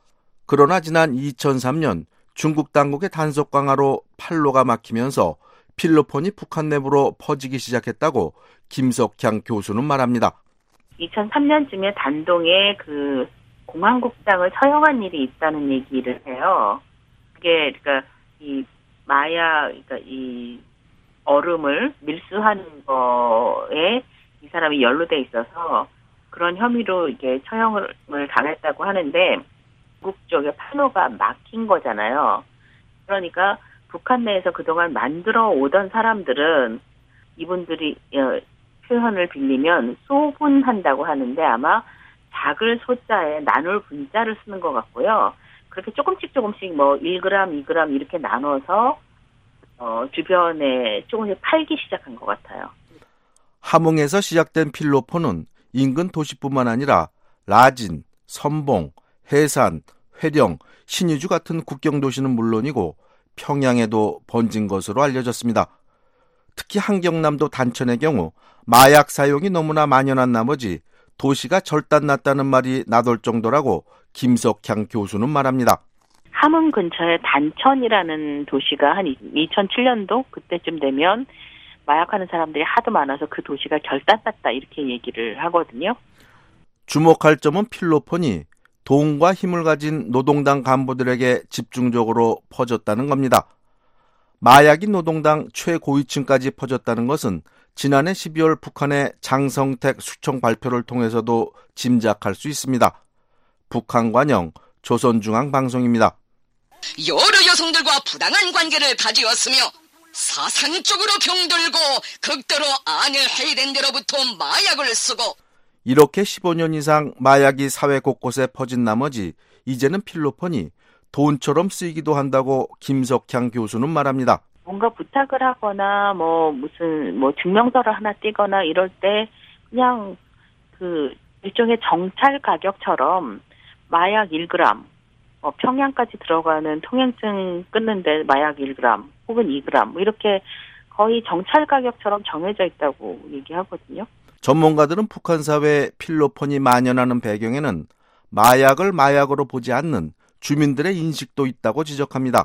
그러나 지난 이천삼 년 중국 당국의 단속 강화로 팔로가 막히면서 필로폰이 북한 내부로 퍼지기 시작했다고 김석향 교수는 말합니다.
이천삼 년쯤에 단동에 그 공항국장을 처형한 일이 있다는 얘기를 해요. 그게 그러니까 이 마약, 그러니까 이 얼음을 밀수하는 거에 이 사람이 연루돼 있어서 그런 혐의로 이게 처형을 당했다고 하는데 미국 쪽에 판로가 막힌 거잖아요. 그러니까 북한 내에서 그동안 만들어 오던 사람들은 이분들이 표현을 빌리면 소분한다고 하는데 아마 작을 소자에 나눌 분자를 쓰는 것 같고요. 그렇게 조금씩 조금씩 뭐 일 그램, 이 그램 이렇게 나눠서 어, 주변에 조금씩 팔기 시작한 것 같아요.
함흥에서 시작된 필로폰은 인근 도시뿐만 아니라 라진, 선봉, 해산, 회령, 신의주 같은 국경 도시는 물론이고 평양에도 번진 것으로 알려졌습니다. 특히 한경남도 단천의 경우 마약 사용이 너무나 만연한 나머지 도시가 절단났다는 말이 나돌 정도라고 김석향 교수는 말합니다.
함흥 근처에 단천이라는 도시가 한 이천칠 년도 그때쯤 되면 마약하는 사람들이 하도 많아서 그 도시가 결단났다 이렇게 얘기를 하거든요.
주목할 점은 필로폰이 돈과 힘을 가진 노동당 간부들에게 집중적으로 퍼졌다는 겁니다. 마약이 노동당 최고위층까지 퍼졌다는 것은 지난해 십이월 북한의 장성택 수청 발표를 통해서도 짐작할 수 있습니다. 북한 관영 조선중앙방송입니다.
여러 여성들과 부당한 관계를 가지었으며 사상적으로 병들고 극도로 안을 해이된 데로부터 마약을 쓰고
이렇게 십오 년 이상 마약이 사회 곳곳에 퍼진 나머지 이제는 필로폰이 돈처럼 쓰이기도 한다고 김석향 교수는 말합니다.
뭔가 부탁을 하거나 뭐 무슨 뭐 증명서를 하나 띄거나 이럴 때 그냥 그 일종의 정찰 가격처럼 마약 일 그램, 어, 평양까지 들어가는 통행증 끊는데 마약 일 그램 혹은 이 그램 뭐 이렇게 거의 정찰 가격처럼 정해져 있다고 얘기하거든요.
전문가들은 북한 사회에 필로폰이 만연하는 배경에는 마약을 마약으로 보지 않는 주민들의 인식도 있다고 지적합니다.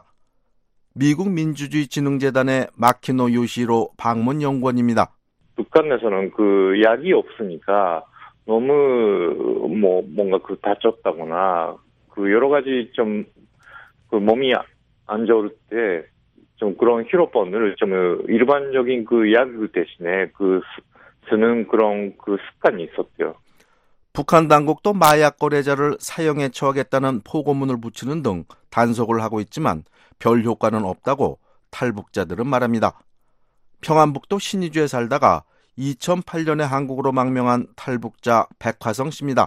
미국 민주주의진흥재단의 마키노 요시로 방문 연구원입니다.
북한 내에서는 그 약이 없으니까 너무 뭐 뭔가 그 다쳤다거나 그 여러 가지 좀 그 몸이 안 좋을 때 좀 그런 필로폰을 좀 일반적인 그 약 대신에 그 쓰는 그런 그 습관이 있었대요.
북한 당국도 마약 거래자를 사형에 처하겠다는 포고문을 붙이는 등 단속을 하고 있지만 별 효과는 없다고 탈북자들은 말합니다. 평안북도 신의주에 살다가 이천팔 년에 한국으로 망명한 탈북자 백화성 씨입니다.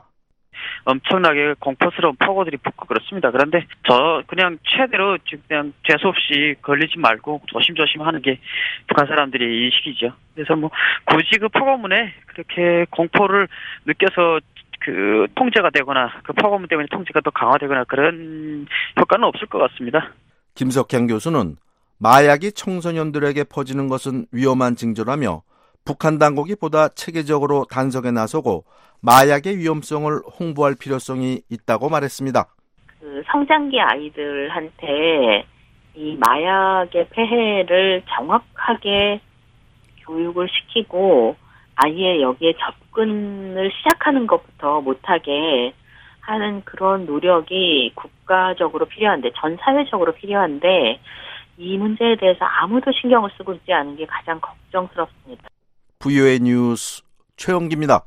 엄청나게 공포스러운 폭우들이 붙고 그렇습니다. 그런데 저 그냥 최대로 그냥 재수 없이 걸리지 말고 조심조심 하는 게 북한 사람들의 인식이죠. 그래서 뭐 굳이 그 폭우문에 그렇게 공포를 느껴서 그 통제가 되거나 그 폭우문 때문에 통제가 더 강화되거나 그런 효과는 없을 것 같습니다.
김석향 교수는 마약이 청소년들에게 퍼지는 것은 위험한 징조라며 북한 당국이 보다 체계적으로 단속에 나서고 마약의 위험성을 홍보할 필요성이 있다고 말했습니다.
그 성장기 아이들한테 이 마약의 폐해를 정확하게 교육을 시키고 아예 여기에 접근을 시작하는 것부터 못하게 하는 그런 노력이 국가적으로 필요한데, 전 사회적으로 필요한데 이 문제에 대해서 아무도 신경을 쓰고 있지 않은 게 가장 걱정스럽습니다.
브이오에이 뉴스 최영기입니다.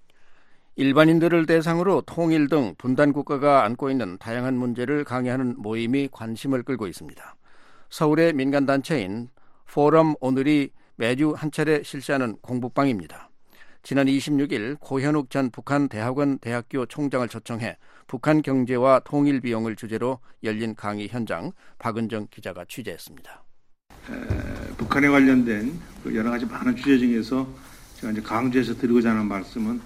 일반인들을 대상으로 통일 등 분단 국가가 안고 있는 다양한 문제를 강의하는 모임이 관심을 끌고 있습니다. 서울의 민간단체인 포럼 오늘이 매주 한 차례 실시하는 공부방입니다. 지난 이십육 일 고현욱 전 북한 대학원 대학교 총장을 초청해 북한 경제와 통일 비용을 주제로 열린 강의 현장 박은정 기자가 취재했습니다.
에, 북한에 관련된 그 여러 가지 많은 주제 중에서 제가 이제 강조해서 드리고자 하는 말씀은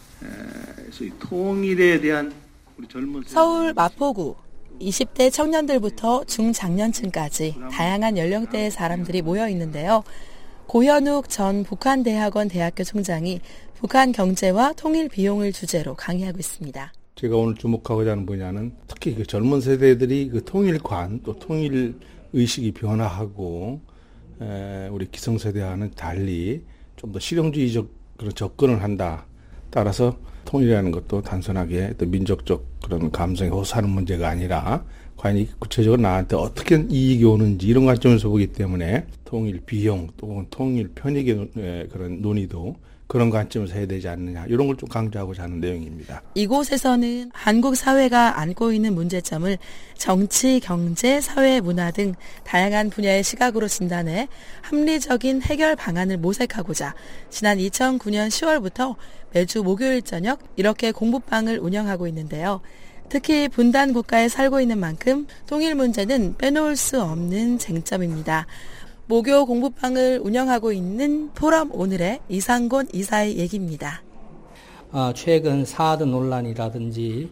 에, 통일에 대한 우리 젊은
서울 마포구 이십 대 청년들부터 중장년층까지 다양한 연령대의 사람들이 모여 있는데요. 고현욱 전 북한대학원 대학교 총장이 북한 경제와 통일 비용을 주제로 강의하고 있습니다.
제가 오늘 주목하고자 하는 분야는 특히 그 젊은 세대들이 그 통일관 또 통일 의식이 변화하고 우리 기성세대와는 달리 좀 더 실용주의적 그런 접근을 한다. 따라서 통일이라는 것도 단순하게 또 민족적 그런 감성에 호소하는 문제가 아니라 과연 이 구체적으로 나한테 어떻게 이익이 오는지 이런 관점에서 보기 때문에 통일 비용 또는 통일 편익의 그런 논의도 그런 관점에서 해야 되지 않느냐 이런 걸 좀 강조하고자 하는 내용입니다.
이곳에서는 한국 사회가 안고 있는 문제점을 정치, 경제, 사회, 문화 등 다양한 분야의 시각으로 진단해 합리적인 해결 방안을 모색하고자 지난 이천구 년 시월부터 매주 목요일 저녁 이렇게 공부방을 운영하고 있는데요. 특히 분단 국가에 살고 있는 만큼 통일 문제는 빼놓을 수 없는 쟁점입니다. 목요 공부방을 운영하고 있는 포럼 오늘의 이상곤 이사의 얘기입니다.
어, 최근 사드 논란이라든지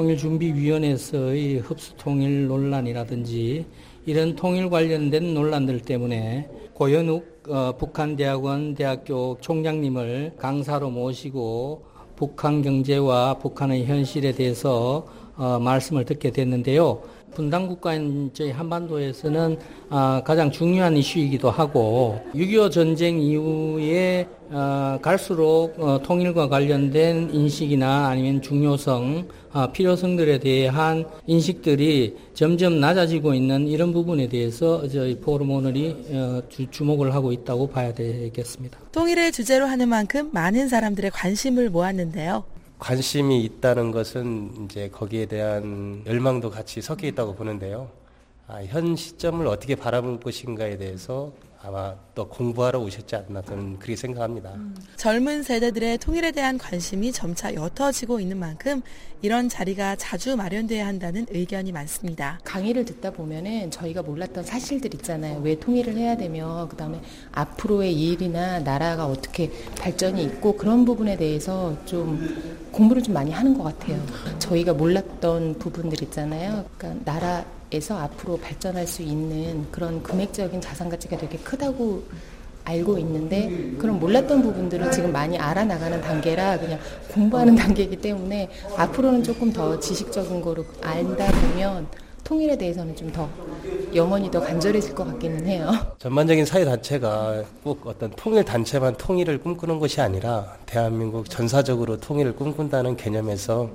통일준비위원회에서의 흡수통일 논란이라든지 이런 통일 관련된 논란들 때문에 고현욱 어, 북한대학원 대학교 총장님을 강사로 모시고 북한 경제와 북한의 현실에 대해서 어, 말씀을 듣게 됐는데요. 분단 국가인 저희 한반도에서는 어, 가장 중요한 이슈이기도 하고 육이오 전쟁 이후에 어, 갈수록 어, 통일과 관련된 인식이나 아니면 중요성, 어, 필요성들에 대한 인식들이 점점 낮아지고 있는 이런 부분에 대해서 저희 포럼 오늘이 어, 주, 주목을 하고 있다고 봐야 되겠습니다.
통일을 주제로 하는 만큼 많은 사람들의 관심을 모았는데요.
관심이 있다는 것은 이제 거기에 대한 열망도 같이 섞여 있다고 보는데요. 아, 현 시점을 어떻게 바라볼 것인가에 대해서 아마 또 공부하러 오셨지 않나 저는 그렇게 생각합니다.
음, 젊은 세대들의 통일에 대한 관심이 점차 옅어지고 있는 만큼 이런 자리가 자주 마련돼야 한다는 의견이 많습니다.
강의를 듣다 보면은 저희가 몰랐던 사실들 있잖아요. 왜 통일을 해야 되며 그다음에 앞으로의 일이나 나라가 어떻게 발전이 있고 그런 부분에 대해서 좀 공부를 좀 많이 하는 것 같아요. 저희가 몰랐던 부분들 있잖아요. 그러니까 나라에서 앞으로 발전할 수 있는 그런 금액적인 자산 가치가 되게 크다고 알고 있는데 그런 몰랐던 부분들을 지금 많이 알아나가는 단계라 그냥 공부하는 단계이기 때문에 앞으로는 조금 더 지식적인 거로 알다 보면 통일에 대해서는 좀 더 영혼이 더 간절해질 것 같기는 해요.
전반적인 사회단체가 꼭 어떤 통일 단체만 통일을 꿈꾸는 것이 아니라 대한민국 전사적으로 통일을 꿈꾼다는 개념에서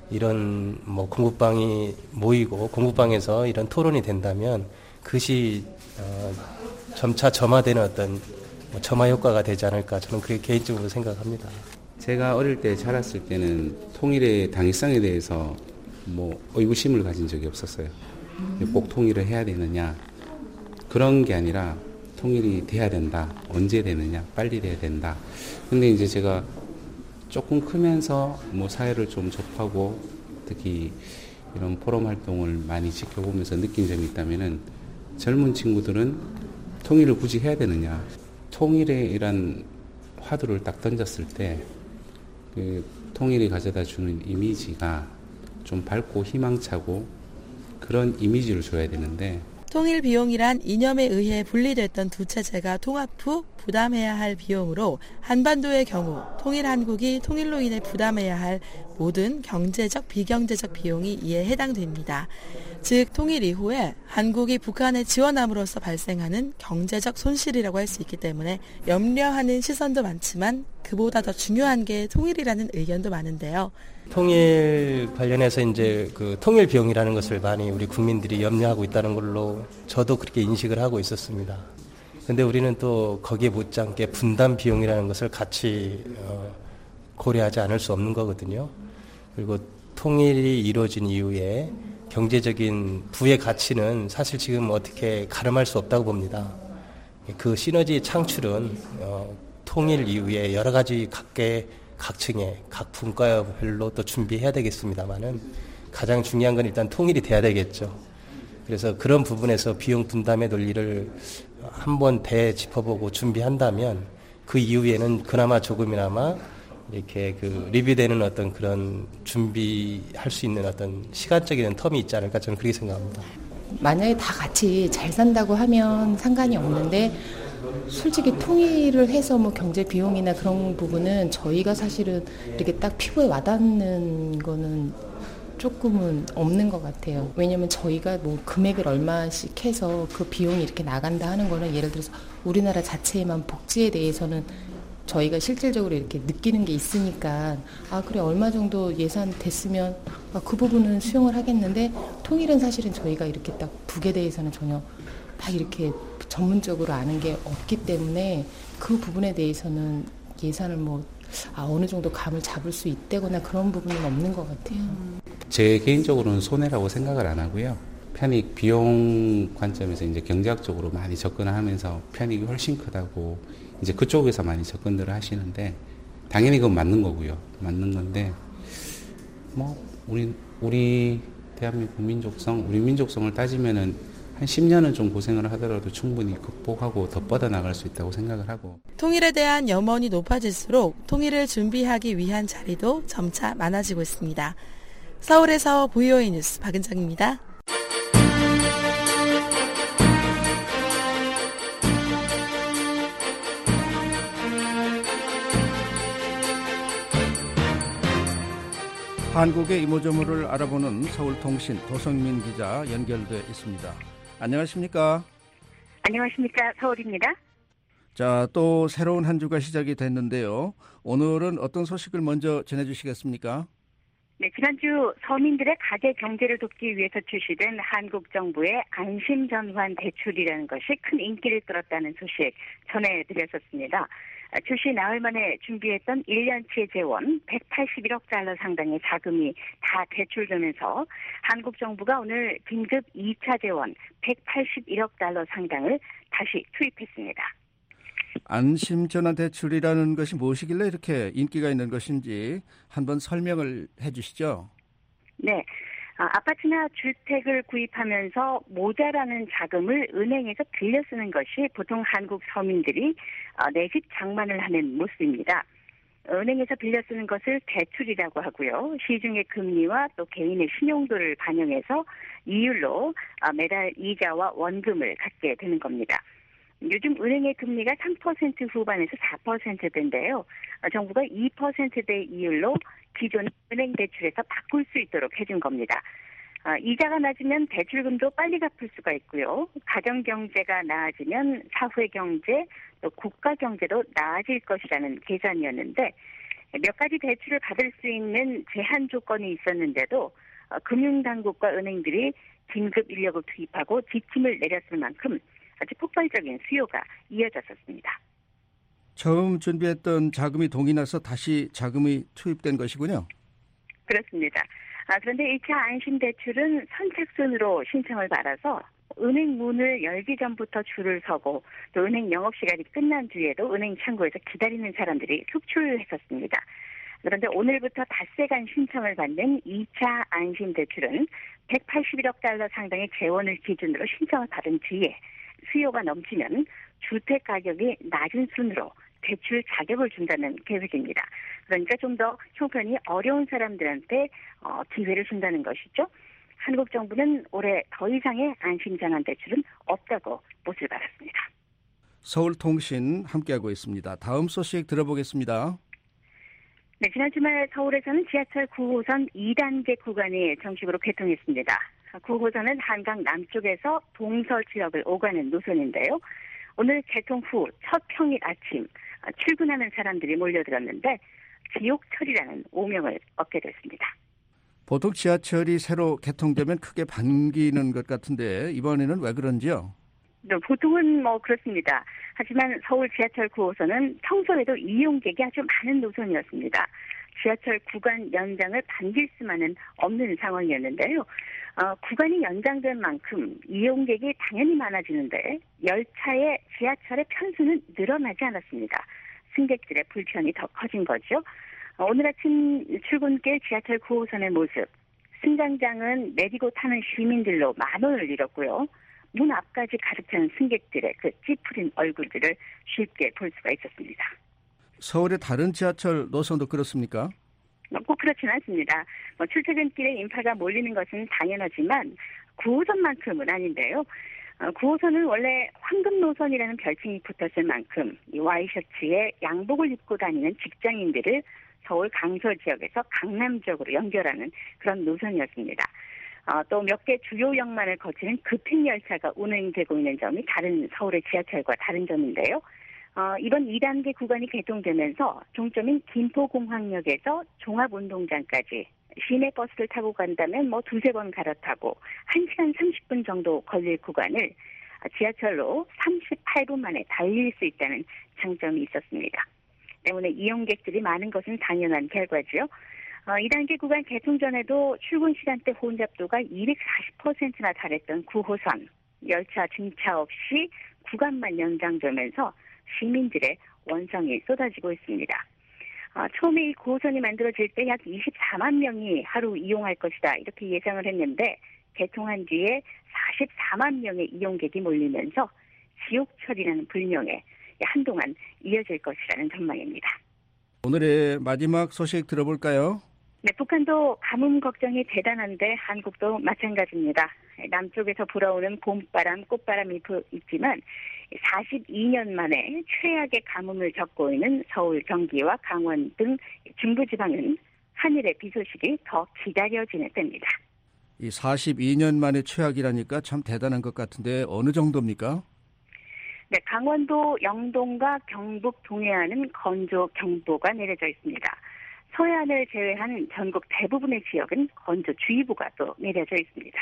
이런 뭐 공부방이 모이고 공부방에서 이런 토론이 된다면 그것이 어, 점차 점화되는 어떤 뭐 점화 효과가 되지 않을까 저는 그렇게 개인적으로 생각합니다.
제가 어릴 때 자랐을 때는 통일의 당위성에 대해서 뭐 의구심을 가진 적이 없었어요. 꼭 통일을 해야 되느냐 그런 게 아니라 통일이 돼야 된다. 언제 되느냐 빨리 돼야 된다. 근데 이제 제가 조금 크면서 뭐 사회를 좀 접하고 특히 이런 포럼 활동을 많이 지켜보면서 느낀 점이 있다면은 젊은 친구들은 통일을 굳이 해야 되느냐 통일의 이런 화두를 딱 던졌을 때 그 통일이 가져다 주는 이미지가 좀 밝고 희망차고 그런 이미지를 줘야 되는데
통일 비용이란 이념에 의해 분리됐던 두 체제가 통합 후 부담해야 할 비용으로 한반도의 경우 통일 한국이 통일로 인해 부담해야 할 모든 경제적, 비경제적 비용이 이에 해당됩니다. 즉 통일 이후에 한국이 북한에 지원함으로써 발생하는 경제적 손실이라고 할 수 있기 때문에 염려하는 시선도 많지만 그보다 더 중요한 게 통일이라는 의견도 많은데요.
통일 관련해서 이제 그 통일 비용이라는 것을 많이 우리 국민들이 염려하고 있다는 걸로 저도 그렇게 인식을 하고 있었습니다. 근데 우리는 또 거기에 못지않게 분담 비용이라는 것을 같이 어, 고려하지 않을 수 없는 거거든요. 그리고 통일이 이루어진 이후에 경제적인 부의 가치는 사실 지금 어떻게 가름할 수 없다고 봅니다. 그 시너지 창출은 어, 통일 이후에 여러 가지 각계 각층의 각 분과별로 또 준비해야 되겠습니다만은 가장 중요한 건 일단 통일이 돼야 되겠죠. 그래서 그런 부분에서 비용 분담의 논리를 한번 되짚어보고 준비한다면 그 이후에는 그나마 조금이나마 이렇게 그 리뷰되는 어떤 그런 준비할 수 있는 어떤 시간적인 텀이 있지 않을까 저는 그렇게 생각합니다.
만약에 다 같이 잘 산다고 하면 상관이 없는데 솔직히 통일을 해서 뭐 경제 비용이나 그런 부분은 저희가 사실은 이렇게 딱 피부에 와닿는 거는 조금은 없는 것 같아요. 왜냐하면 저희가 뭐 금액을 얼마씩 해서 그 비용이 이렇게 나간다 하는 거는 예를 들어서 우리나라 자체에만 복지에 대해서는 저희가 실질적으로 이렇게 느끼는 게 있으니까 아 그래 얼마 정도 예산 됐으면 아, 그 부분은 수용을 하겠는데 통일은 사실은 저희가 이렇게 딱 북에 대해서는 전혀 딱 이렇게 전문적으로 아는 게 없기 때문에 그 부분에 대해서는 예산을 뭐 아, 어느 정도 감을 잡을 수 있다거나 그런 부분은 없는 것 같아요.
제 개인적으로는 손해라고 생각을 안 하고요. 편익 비용 관점에서 이제 경제학적으로 많이 접근을 하면서 편익이 훨씬 크다고 이제 그쪽에서 많이 접근들을 하시는데 당연히 그건 맞는 거고요. 맞는 건데 뭐 우리 우리 대한민국 민족성, 우리 민족성을 따지면은 한 십 년은 좀 고생을 하더라도 충분히 극복하고 더 뻗어나갈 수 있다고 생각을 하고
통일에 대한 염원이 높아질수록 통일을 준비하기 위한 자리도 점차 많아지고 있습니다. 서울에서 브이오에이 뉴스 박은정입니다.
한국의 이모저모를 알아보는 서울통신 도성민 기자 연결돼 있습니다. 안녕하십니까?
안녕하십니까? 서울입니다.
자, 또 새로운 한 주가 시작이 됐는데요. 오늘은 어떤 소식을 먼저 전해주시겠습니까?
네, 지난주 서민들의 가계 경제를 돕기 위해서 출시된 한국 정부의 안심전환 대출이라는 것이 큰 인기를 끌었다는 소식 전해드렸었습니다. 출시 나흘 만에 준비했던 일 년치의 재원 백팔십일억 달러 상당의 자금이 다 대출되면서 한국 정부가 오늘 긴급 이 차 재원 백팔십일억 달러 상당을 다시 투입했습니다.
안심전환 대출이라는 것이 무엇이길래 이렇게 인기가 있는 것인지 한번 설명을 해 주시죠.
네. 아파트나 주택을 구입하면서 모자라는 자금을 은행에서 빌려 쓰는 것이 보통 한국 서민들이 내 집 장만을 하는 모습입니다. 은행에서 빌려 쓰는 것을 대출이라고 하고요. 시중의 금리와 또 개인의 신용도를 반영해서 이율로 매달 이자와 원금을 갖게 되는 겁니다. 요즘 은행의 금리가 삼 퍼센트 후반에서 사 퍼센트대인데요. 정부가 이 퍼센트대 이율로 기존 은행 대출에서 바꿀 수 있도록 해준 겁니다. 이자가 낮으면 대출금도 빨리 갚을 수가 있고요. 가정 경제가 나아지면 사회 경제, 또 국가 경제도 나아질 것이라는 계산이었는데 몇 가지 대출을 받을 수 있는 제한 조건이 있었는데도 금융당국과 은행들이 긴급 인력을 투입하고 지침을 내렸을 만큼 아주 폭발적인 수요가 이어졌었습니다.
처음 준비했던 자금이 동이 나서 다시 자금이 투입된 것이군요.
그렇습니다. 아, 그런데 이 차 안심대출은 선착순으로 신청을 받아서 은행 문을 열기 전부터 줄을 서고 또 은행 영업시간이 끝난 뒤에도 은행 창구에서 기다리는 사람들이 속출했었습니다. 그런데 오늘부터 닷새간 신청을 받는 이 차 안심대출은 백팔십일억 달러 상당의 재원을 기준으로 신청을 받은 뒤에 수요가 넘치면 주택 가격이 낮은 순으로 대출 자격을 준다는 계획입니다. 그러니까 좀 더 형편이 어려운 사람들한테 어, 기회를 준다는 것이죠. 한국 정부는 올해 더 이상의 안심전환 대출은 없다고 못을 받았습니다.
서울통신 함께하고 있습니다. 다음 소식 들어보겠습니다.
네, 지난 주말 서울에서는 지하철 구 호선 이 단계 구간이 정식으로 개통했습니다. 구 호선은 한강 남쪽에서 동서 지역을 오가는 노선인데요. 오늘 개통 후 첫 평일 아침 출근하는 사람들이 몰려들었는데 지옥철이라는 오명을 얻게 됐습니다.
보통 지하철이 새로 개통되면 크게 반기는 것 같은데 이번에는 왜 그런지요?
네, 보통은 뭐 그렇습니다. 하지만 서울 지하철 구 호선은 평소에도 이용객이 아주 많은 노선이었습니다. 지하철 구간 연장을 반길 수만은 없는 상황이었는데요. 어, 구간이 연장된 만큼 이용객이 당연히 많아지는데 열차의 지하철의 편수는 늘어나지 않았습니다. 승객들의 불편이 더 커진 거죠. 어, 오늘 아침 출근길 지하철 구 호선의 모습. 승강장은 내리고 타는 시민들로 만원을 잃었고요. 문 앞까지 가득 찬 승객들의 그 찌푸린 얼굴들을 쉽게 볼 수가 있었습니다.
서울의 다른 지하철 노선도 그렇습니까?
꼭 그렇지는 않습니다. 뭐 출퇴근길에 인파가 몰리는 것은 당연하지만 구 호선만큼은 아닌데요. 어, 구 호선은 원래 황금 노선이라는 별칭이 붙었을 만큼 이 와이셔츠에 양복을 입고 다니는 직장인들을 서울 강서 지역에서 강남 지역으로 연결하는 그런 노선이었습니다. 어, 또 몇 개 주요 역만을 거치는 급행열차가 운행되고 있는 점이 다른 서울의 지하철과 다른 점인데요. 어, 이번 이 단계 구간이 개통되면서 종점인 김포공항역에서 종합운동장까지 시내버스를 타고 간다면 뭐 두세 번 갈아타고 한 시간 삼십 분 정도 걸릴 구간을 지하철로 삼십팔 분 만에 달릴 수 있다는 장점이 있었습니다. 때문에 이용객들이 많은 것은 당연한 결과죠. 어, 이 단계 구간 개통 전에도 출근 시간대 혼잡도가 이백사십 퍼센트나 달했던 구 호선, 열차 증차 없이 구간만 연장되면서 시민들의 원성이 쏟아지고 있습니다. 어, 처음에 이 구호선이 만들어질 때 약 이십사만 명이 하루 이용할 것이다 이렇게 예상을 했는데 개통한 뒤에 사십사만 명의 이용객이 몰리면서 지옥철이라는 불명에 한동안 이어질 것이라는 전망입니다.
오늘의 마지막 소식 들어볼까요?
네, 북한도 가뭄 걱정이 대단한데 한국도 마찬가지입니다. 남쪽에서 불어오는 봄바람, 꽃바람이 있지만 사십이 년 만에 최악의 가뭄을 겪고 있는 서울, 경기와 강원 등 중부지방은 하늘의 비 소식이 더 기다려지는 때입니다.
이 사십이 년 만에 최악이라니까 참 대단한 것 같은데 어느 정도입니까?
네, 강원도 영동과 경북 동해안은 건조 경보가 내려져 있습니다. 서해안을 제외한 전국 대부분의 지역은 건조주의보가 또 내려져 있습니다.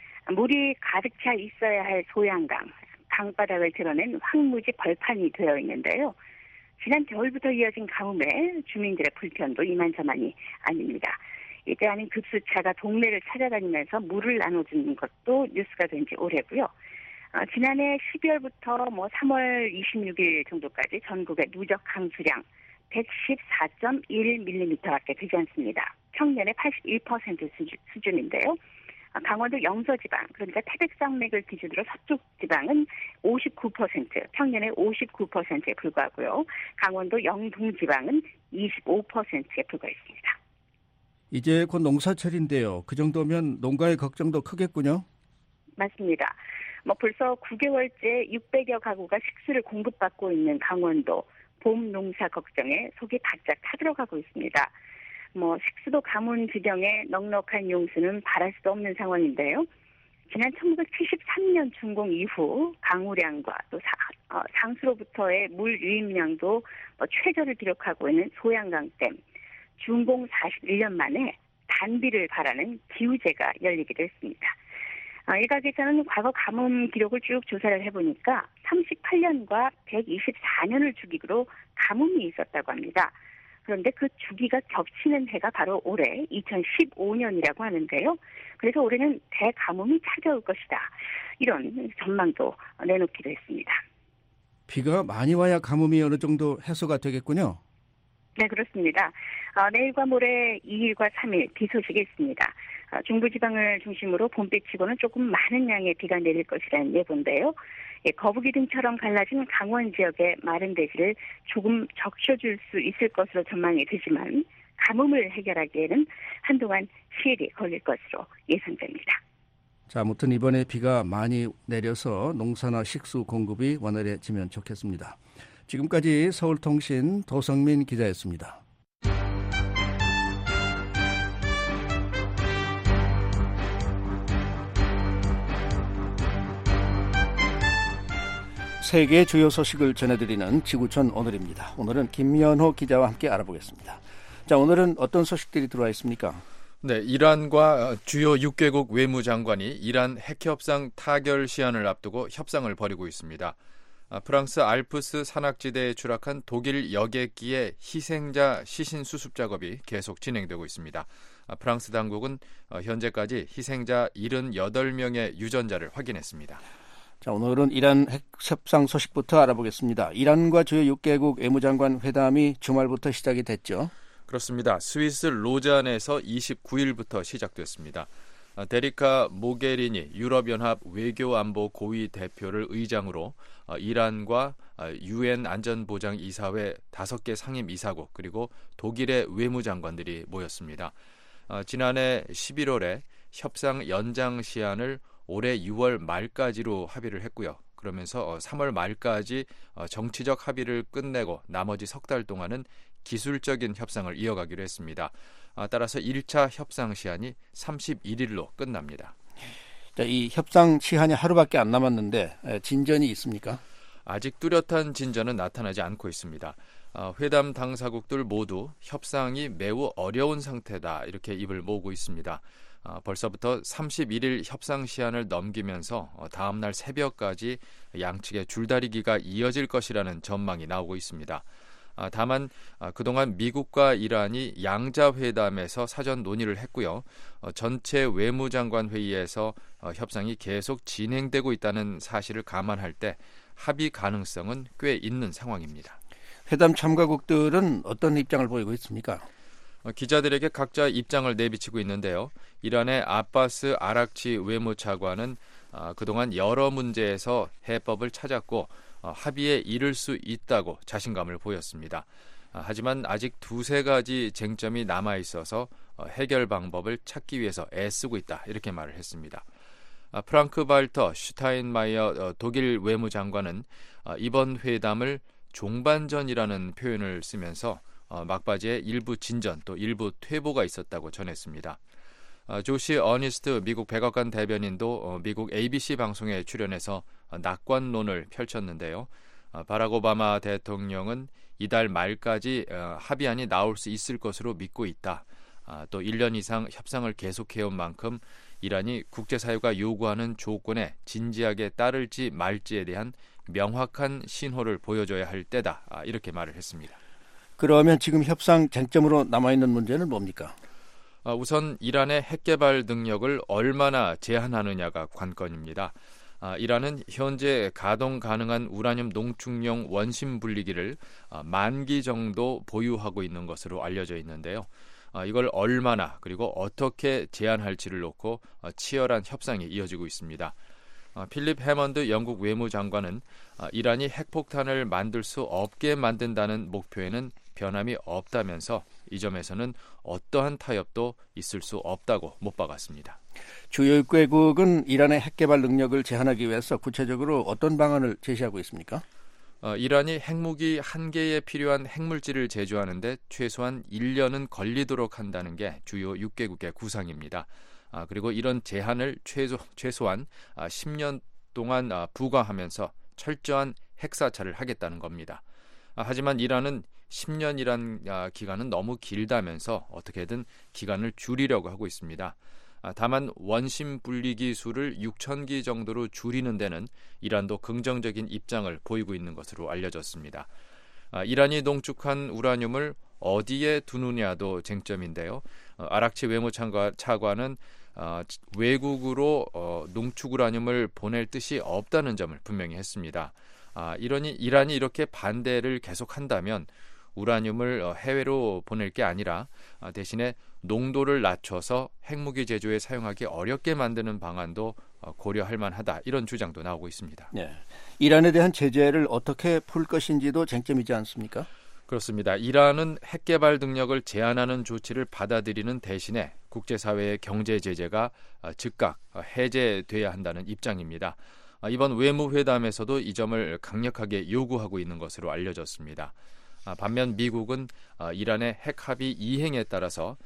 물이 가득 차 있어야 할 소양강, 강바닥을 드러낸 황무지 벌판이 되어 있는데요. 지난 겨울부터 이어진 가뭄에 주민들의 불편도 이만저만이 아닙니다. 이때 아닌 급수차가 동네를 찾아다니면서 물을 나눠주는 것도 뉴스가 된 지 오래고요. 어, 지난해 십이월부터 뭐 삼월 이십육일 정도까지 전국의 누적 강수량 백십사 점 일 밀리미터밖에 되지 않습니다. 평년의 팔십일 퍼센트 수준, 수준인데요. 어, 강원도 영서지방, 그러니까 태백산맥을 기준으로 서쪽 지방은 오십구 퍼센트, 평년의 오십구 퍼센트에 불과하고요. 강원도 영동지방은 이십오 퍼센트에 불과했습니다.
이제 곧 농사철인데요. 그 정도면 농가의 걱정도 크겠군요.
맞습니다. 뭐 벌써 구 개월째 육백여 가구가 식수를 공급받고 있는 강원도 봄 농사 걱정에 속이 바짝 타들어가고 있습니다. 뭐 식수도 가뭄 지경에 넉넉한 용수는 바랄 수도 없는 상황인데요. 지난 천구백칠십삼 년 준공 이후 강우량과 또 사, 어, 상수로부터의 물 유입량도 뭐 최저를 기록하고 있는 소양강댐, 준공 사십일 년 만에 단비를 바라는 기우제가 열리기도 했습니다. 일각에서는 과거 가뭄 기록을 쭉 조사를 해보니까 삼십팔 년과 백이십사 년을 주기로 가뭄이 있었다고 합니다. 그런데 그 주기가 겹치는 해가 바로 올해 이천십오 년이라고 하는데요. 그래서 올해는 대가뭄이 찾아올 것이다. 이런 전망도 내놓기도 했습니다.
비가 많이 와야 가뭄이 어느 정도 해소가 되겠군요.
네, 그렇습니다. 어, 내일과 모레 이 일과 삼 일 비 소식이 있습니다. 어, 중부지방을 중심으로 봄비치고는 조금 많은 양의 비가 내릴 것이라는 예보인데요. 예, 거북이 등처럼 갈라진 강원 지역의 마른 대지를 조금 적셔줄 수 있을 것으로 전망이 되지만 가뭄을 해결하기에는 한동안 시일이 걸릴 것으로 예상됩니다.
자, 아무튼 이번에 비가 많이 내려서 농사나 식수 공급이 원활해지면 좋겠습니다. 지금까지 서울통신 도성민 기자였습니다. 세계 주요 소식을 전해드리는 지구촌 오늘입니다. 오늘은 김연호 기자와 함께 알아보겠습니다. 자, 오늘은 어떤 소식들이 들어와 있습니까?
네, 이란과 주요 육 개국 외무장관이 이란 핵협상 타결 시한을 앞두고 협상을 벌이고 있습니다. 프랑스 알프스 산악지대에 추락한 독일 여객기의 희생자 시신 수습 작업이 계속 진행되고 있습니다. 프랑스 당국은 현재까지 희생자 칠십팔 명의 유전자를 확인했습니다.
자, 오늘은 이란 핵협상 소식부터 알아보겠습니다. 이란과 주요 육 개국 외무장관 회담이 주말부터 시작이 됐죠.
그렇습니다. 스위스 로잔에서 이십구 일부터 시작됐습니다. 데리카 모게리니 유럽연합 외교안보 고위 대표를 의장으로 이란과 유엔 안전보장이사회 다섯 개 상임이사국 그리고 독일의 외무장관들이 모였습니다. 지난해 십일월에 협상 연장 시한을 올해 유월 말까지로 합의를 했고요. 그러면서 삼월 말까지 정치적 합의를 끝내고 나머지 석 달 동안은 기술적인 협상을 이어가기로 했습니다. 따라서 일 차 협상 시한이 삼십일 일로 끝납니다.
자, 이 협상 시한이 하루밖에 안 남았는데 진전이 있습니까?
아직 뚜렷한 진전은 나타나지 않고 있습니다. 회담 당사국들 모두 협상이 매우 어려운 상태다 이렇게 입을 모으고 있습니다. 벌써부터 삼십일 일 협상 시한을 넘기면서 다음 날 새벽까지 양측의 줄다리기가 이어질 것이라는 전망이 나오고 있습니다. 다만 그동안 미국과 이란이 양자회담에서 사전 논의를 했고요. 전체 외무장관 회의에서 협상이 계속 진행되고 있다는 사실을 감안할 때 합의 가능성은 꽤 있는 상황입니다.
회담 참가국들은 어떤 입장을 보이고 있습니까?
기자들에게 각자 입장을 내비치고 있는데요. 이란의 아바스 아락치 외무차관은 그동안 여러 문제에서 해법을 찾았고 합의에 이를 수 있다고 자신감을 보였습니다. 하지만 아직 두세 가지 쟁점이 남아있어서 해결 방법을 찾기 위해서 애쓰고 있다 이렇게 말을 했습니다. 프랑크 발터 슈타인마이어 독일 외무장관은 이번 회담을 종반전이라는 표현을 쓰면서 막바지에 일부 진전 또 일부 퇴보가 있었다고 전했습니다. 조시 어니스트 미국 백악관 대변인도 미국 에이비씨 방송에 출연해서 낙관론을 펼쳤는데요. 바락 오바마 대통령은 이달 말까지 합의안이 나올 수 있을 것으로 믿고 있다. 또 일 년 이상 협상을 계속해온 만큼 이란이 국제사회가 요구하는 조건에 진지하게 따를지 말지에 대한 명확한 신호를 보여줘야 할 때다. 이렇게 말을 했습니다.
그러면 지금 협상 쟁점으로 남아있는 문제는 뭡니까?
우선 이란의 핵개발 능력을 얼마나 제한하느냐가 관건입니다. 이란은 현재 가동 가능한 우라늄 농축용 원심 분리기를 만 기 정도 보유하고 있는 것으로 알려져 있는데요. 이걸 얼마나 그리고 어떻게 제한할지를 놓고 치열한 협상이 이어지고 있습니다. 필립 해먼드 영국 외무장관은 이란이 핵폭탄을 만들 수 없게 만든다는 목표에는 변함이 없다면서 이 점에서는 어떠한 타협도 있을 수 없다고 못 박았습니다.
주요 육 개국은 이란의 핵개발 능력을 제한하기 위해서 구체적으로 어떤 방안을 제시하고 있습니까?
어, 이란이 핵무기 한 개에 필요한 핵물질을 제조하는데 최소한 일 년은 걸리도록 한다는 게 주요 육 개국의 구상입니다. 아, 그리고 이런 제한을 최소, 최소한 아, 십 년 동안 아, 부과하면서 철저한 핵사찰을 하겠다는 겁니다. 아, 하지만 이란은 십 년이란 아, 기간은 너무 길다면서 어떻게든 기간을 줄이려고 하고 있습니다. 아, 다만 원심 분리기 수를 육천 기 정도로 줄이는 데는 이란도 긍정적인 입장을 보이고 있는 것으로 알려졌습니다. 아, 이란이 농축한 우라늄을 어디에 두느냐도 쟁점인데요. 어, 아락치 외무차관은 어, 외국으로 어, 농축 우라늄을 보낼 뜻이 없다는 점을 분명히 했습니다. 아, 이러니 이란이 이렇게 반대를 계속한다면 우라늄을 해외로 보낼 게 아니라 대신에 농도를 낮춰서 핵무기 제조에 사용하기 어렵게 만드는 방안도 고려할 만하다. 이런 주장도 나오고 있습니다.
네. 이란에 대한 제재를 어떻게 풀 것인지도 쟁점이지 않습니까?
그렇습니다. 이란은 핵개발 능력을 제한하는 조치를 받아들이는 대신에 국제사회의 경제 제재가 즉각 해제돼야 한다는 입장입니다. 이번 외무회담에서도 이 점을 강력하게 요구하고 있는 것으로 알려졌습니다. 반면 미국은 이란의 핵합의 이행에 따라서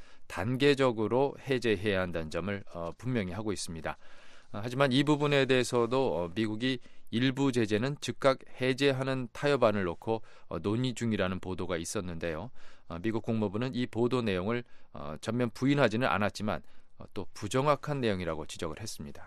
단계적으로 해제해야 한다는 점을 분명히 하고 있습니다. 하지만 이 부분에 대해서도 미국이 일부 제재는 즉각 해제하는 타협안을 놓고 논의 중이라는 보도가 있었는데요. 미국 국무부는 이 보도 내용을 전면 부인하지는 않았지만 또 부정확한 내용이라고 지적을 했습니다.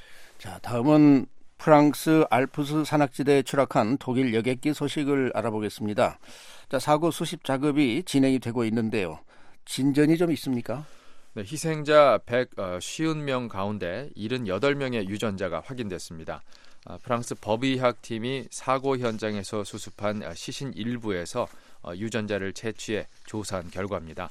자, 다음은 프랑스 알프스 산악지대에 추락한 독일 여객기 소식을 알아보겠습니다. 자, 사고 수습 작업이 진행이 되고 있는데요. 진전이 좀 있습니까?
네, 희생자 백오십 명 가운데 칠십팔 명의 유전자가 확인됐습니다. 프랑스 법의학 팀이 사고 현장에서 수습한 시신 일부에서 유전자를 채취해 조사한 결과입니다.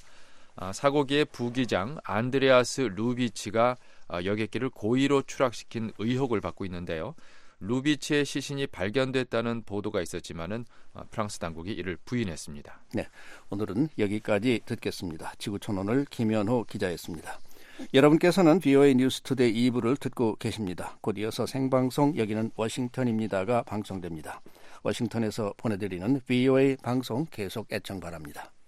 사고기의 부기장 안드레아스 루비치가 여객기를 고의로 추락시킨 의혹을 받고 있는데요. 루비치의 시신이 발견됐다는 보도가 있었지만은 프랑스 당국이 이를 부인했습니다.
네, 오늘은 여기까지 듣겠습니다. 지구촌 오늘 김현호 기자였습니다. 여러분께서는 브이오에이 뉴스투데이 이 부를 듣고 계십니다. 곧 이어서 생방송 여기는 워싱턴입니다가 방송됩니다. 워싱턴에서 보내드리는 브이오에이 방송 계속 애청 바랍니다.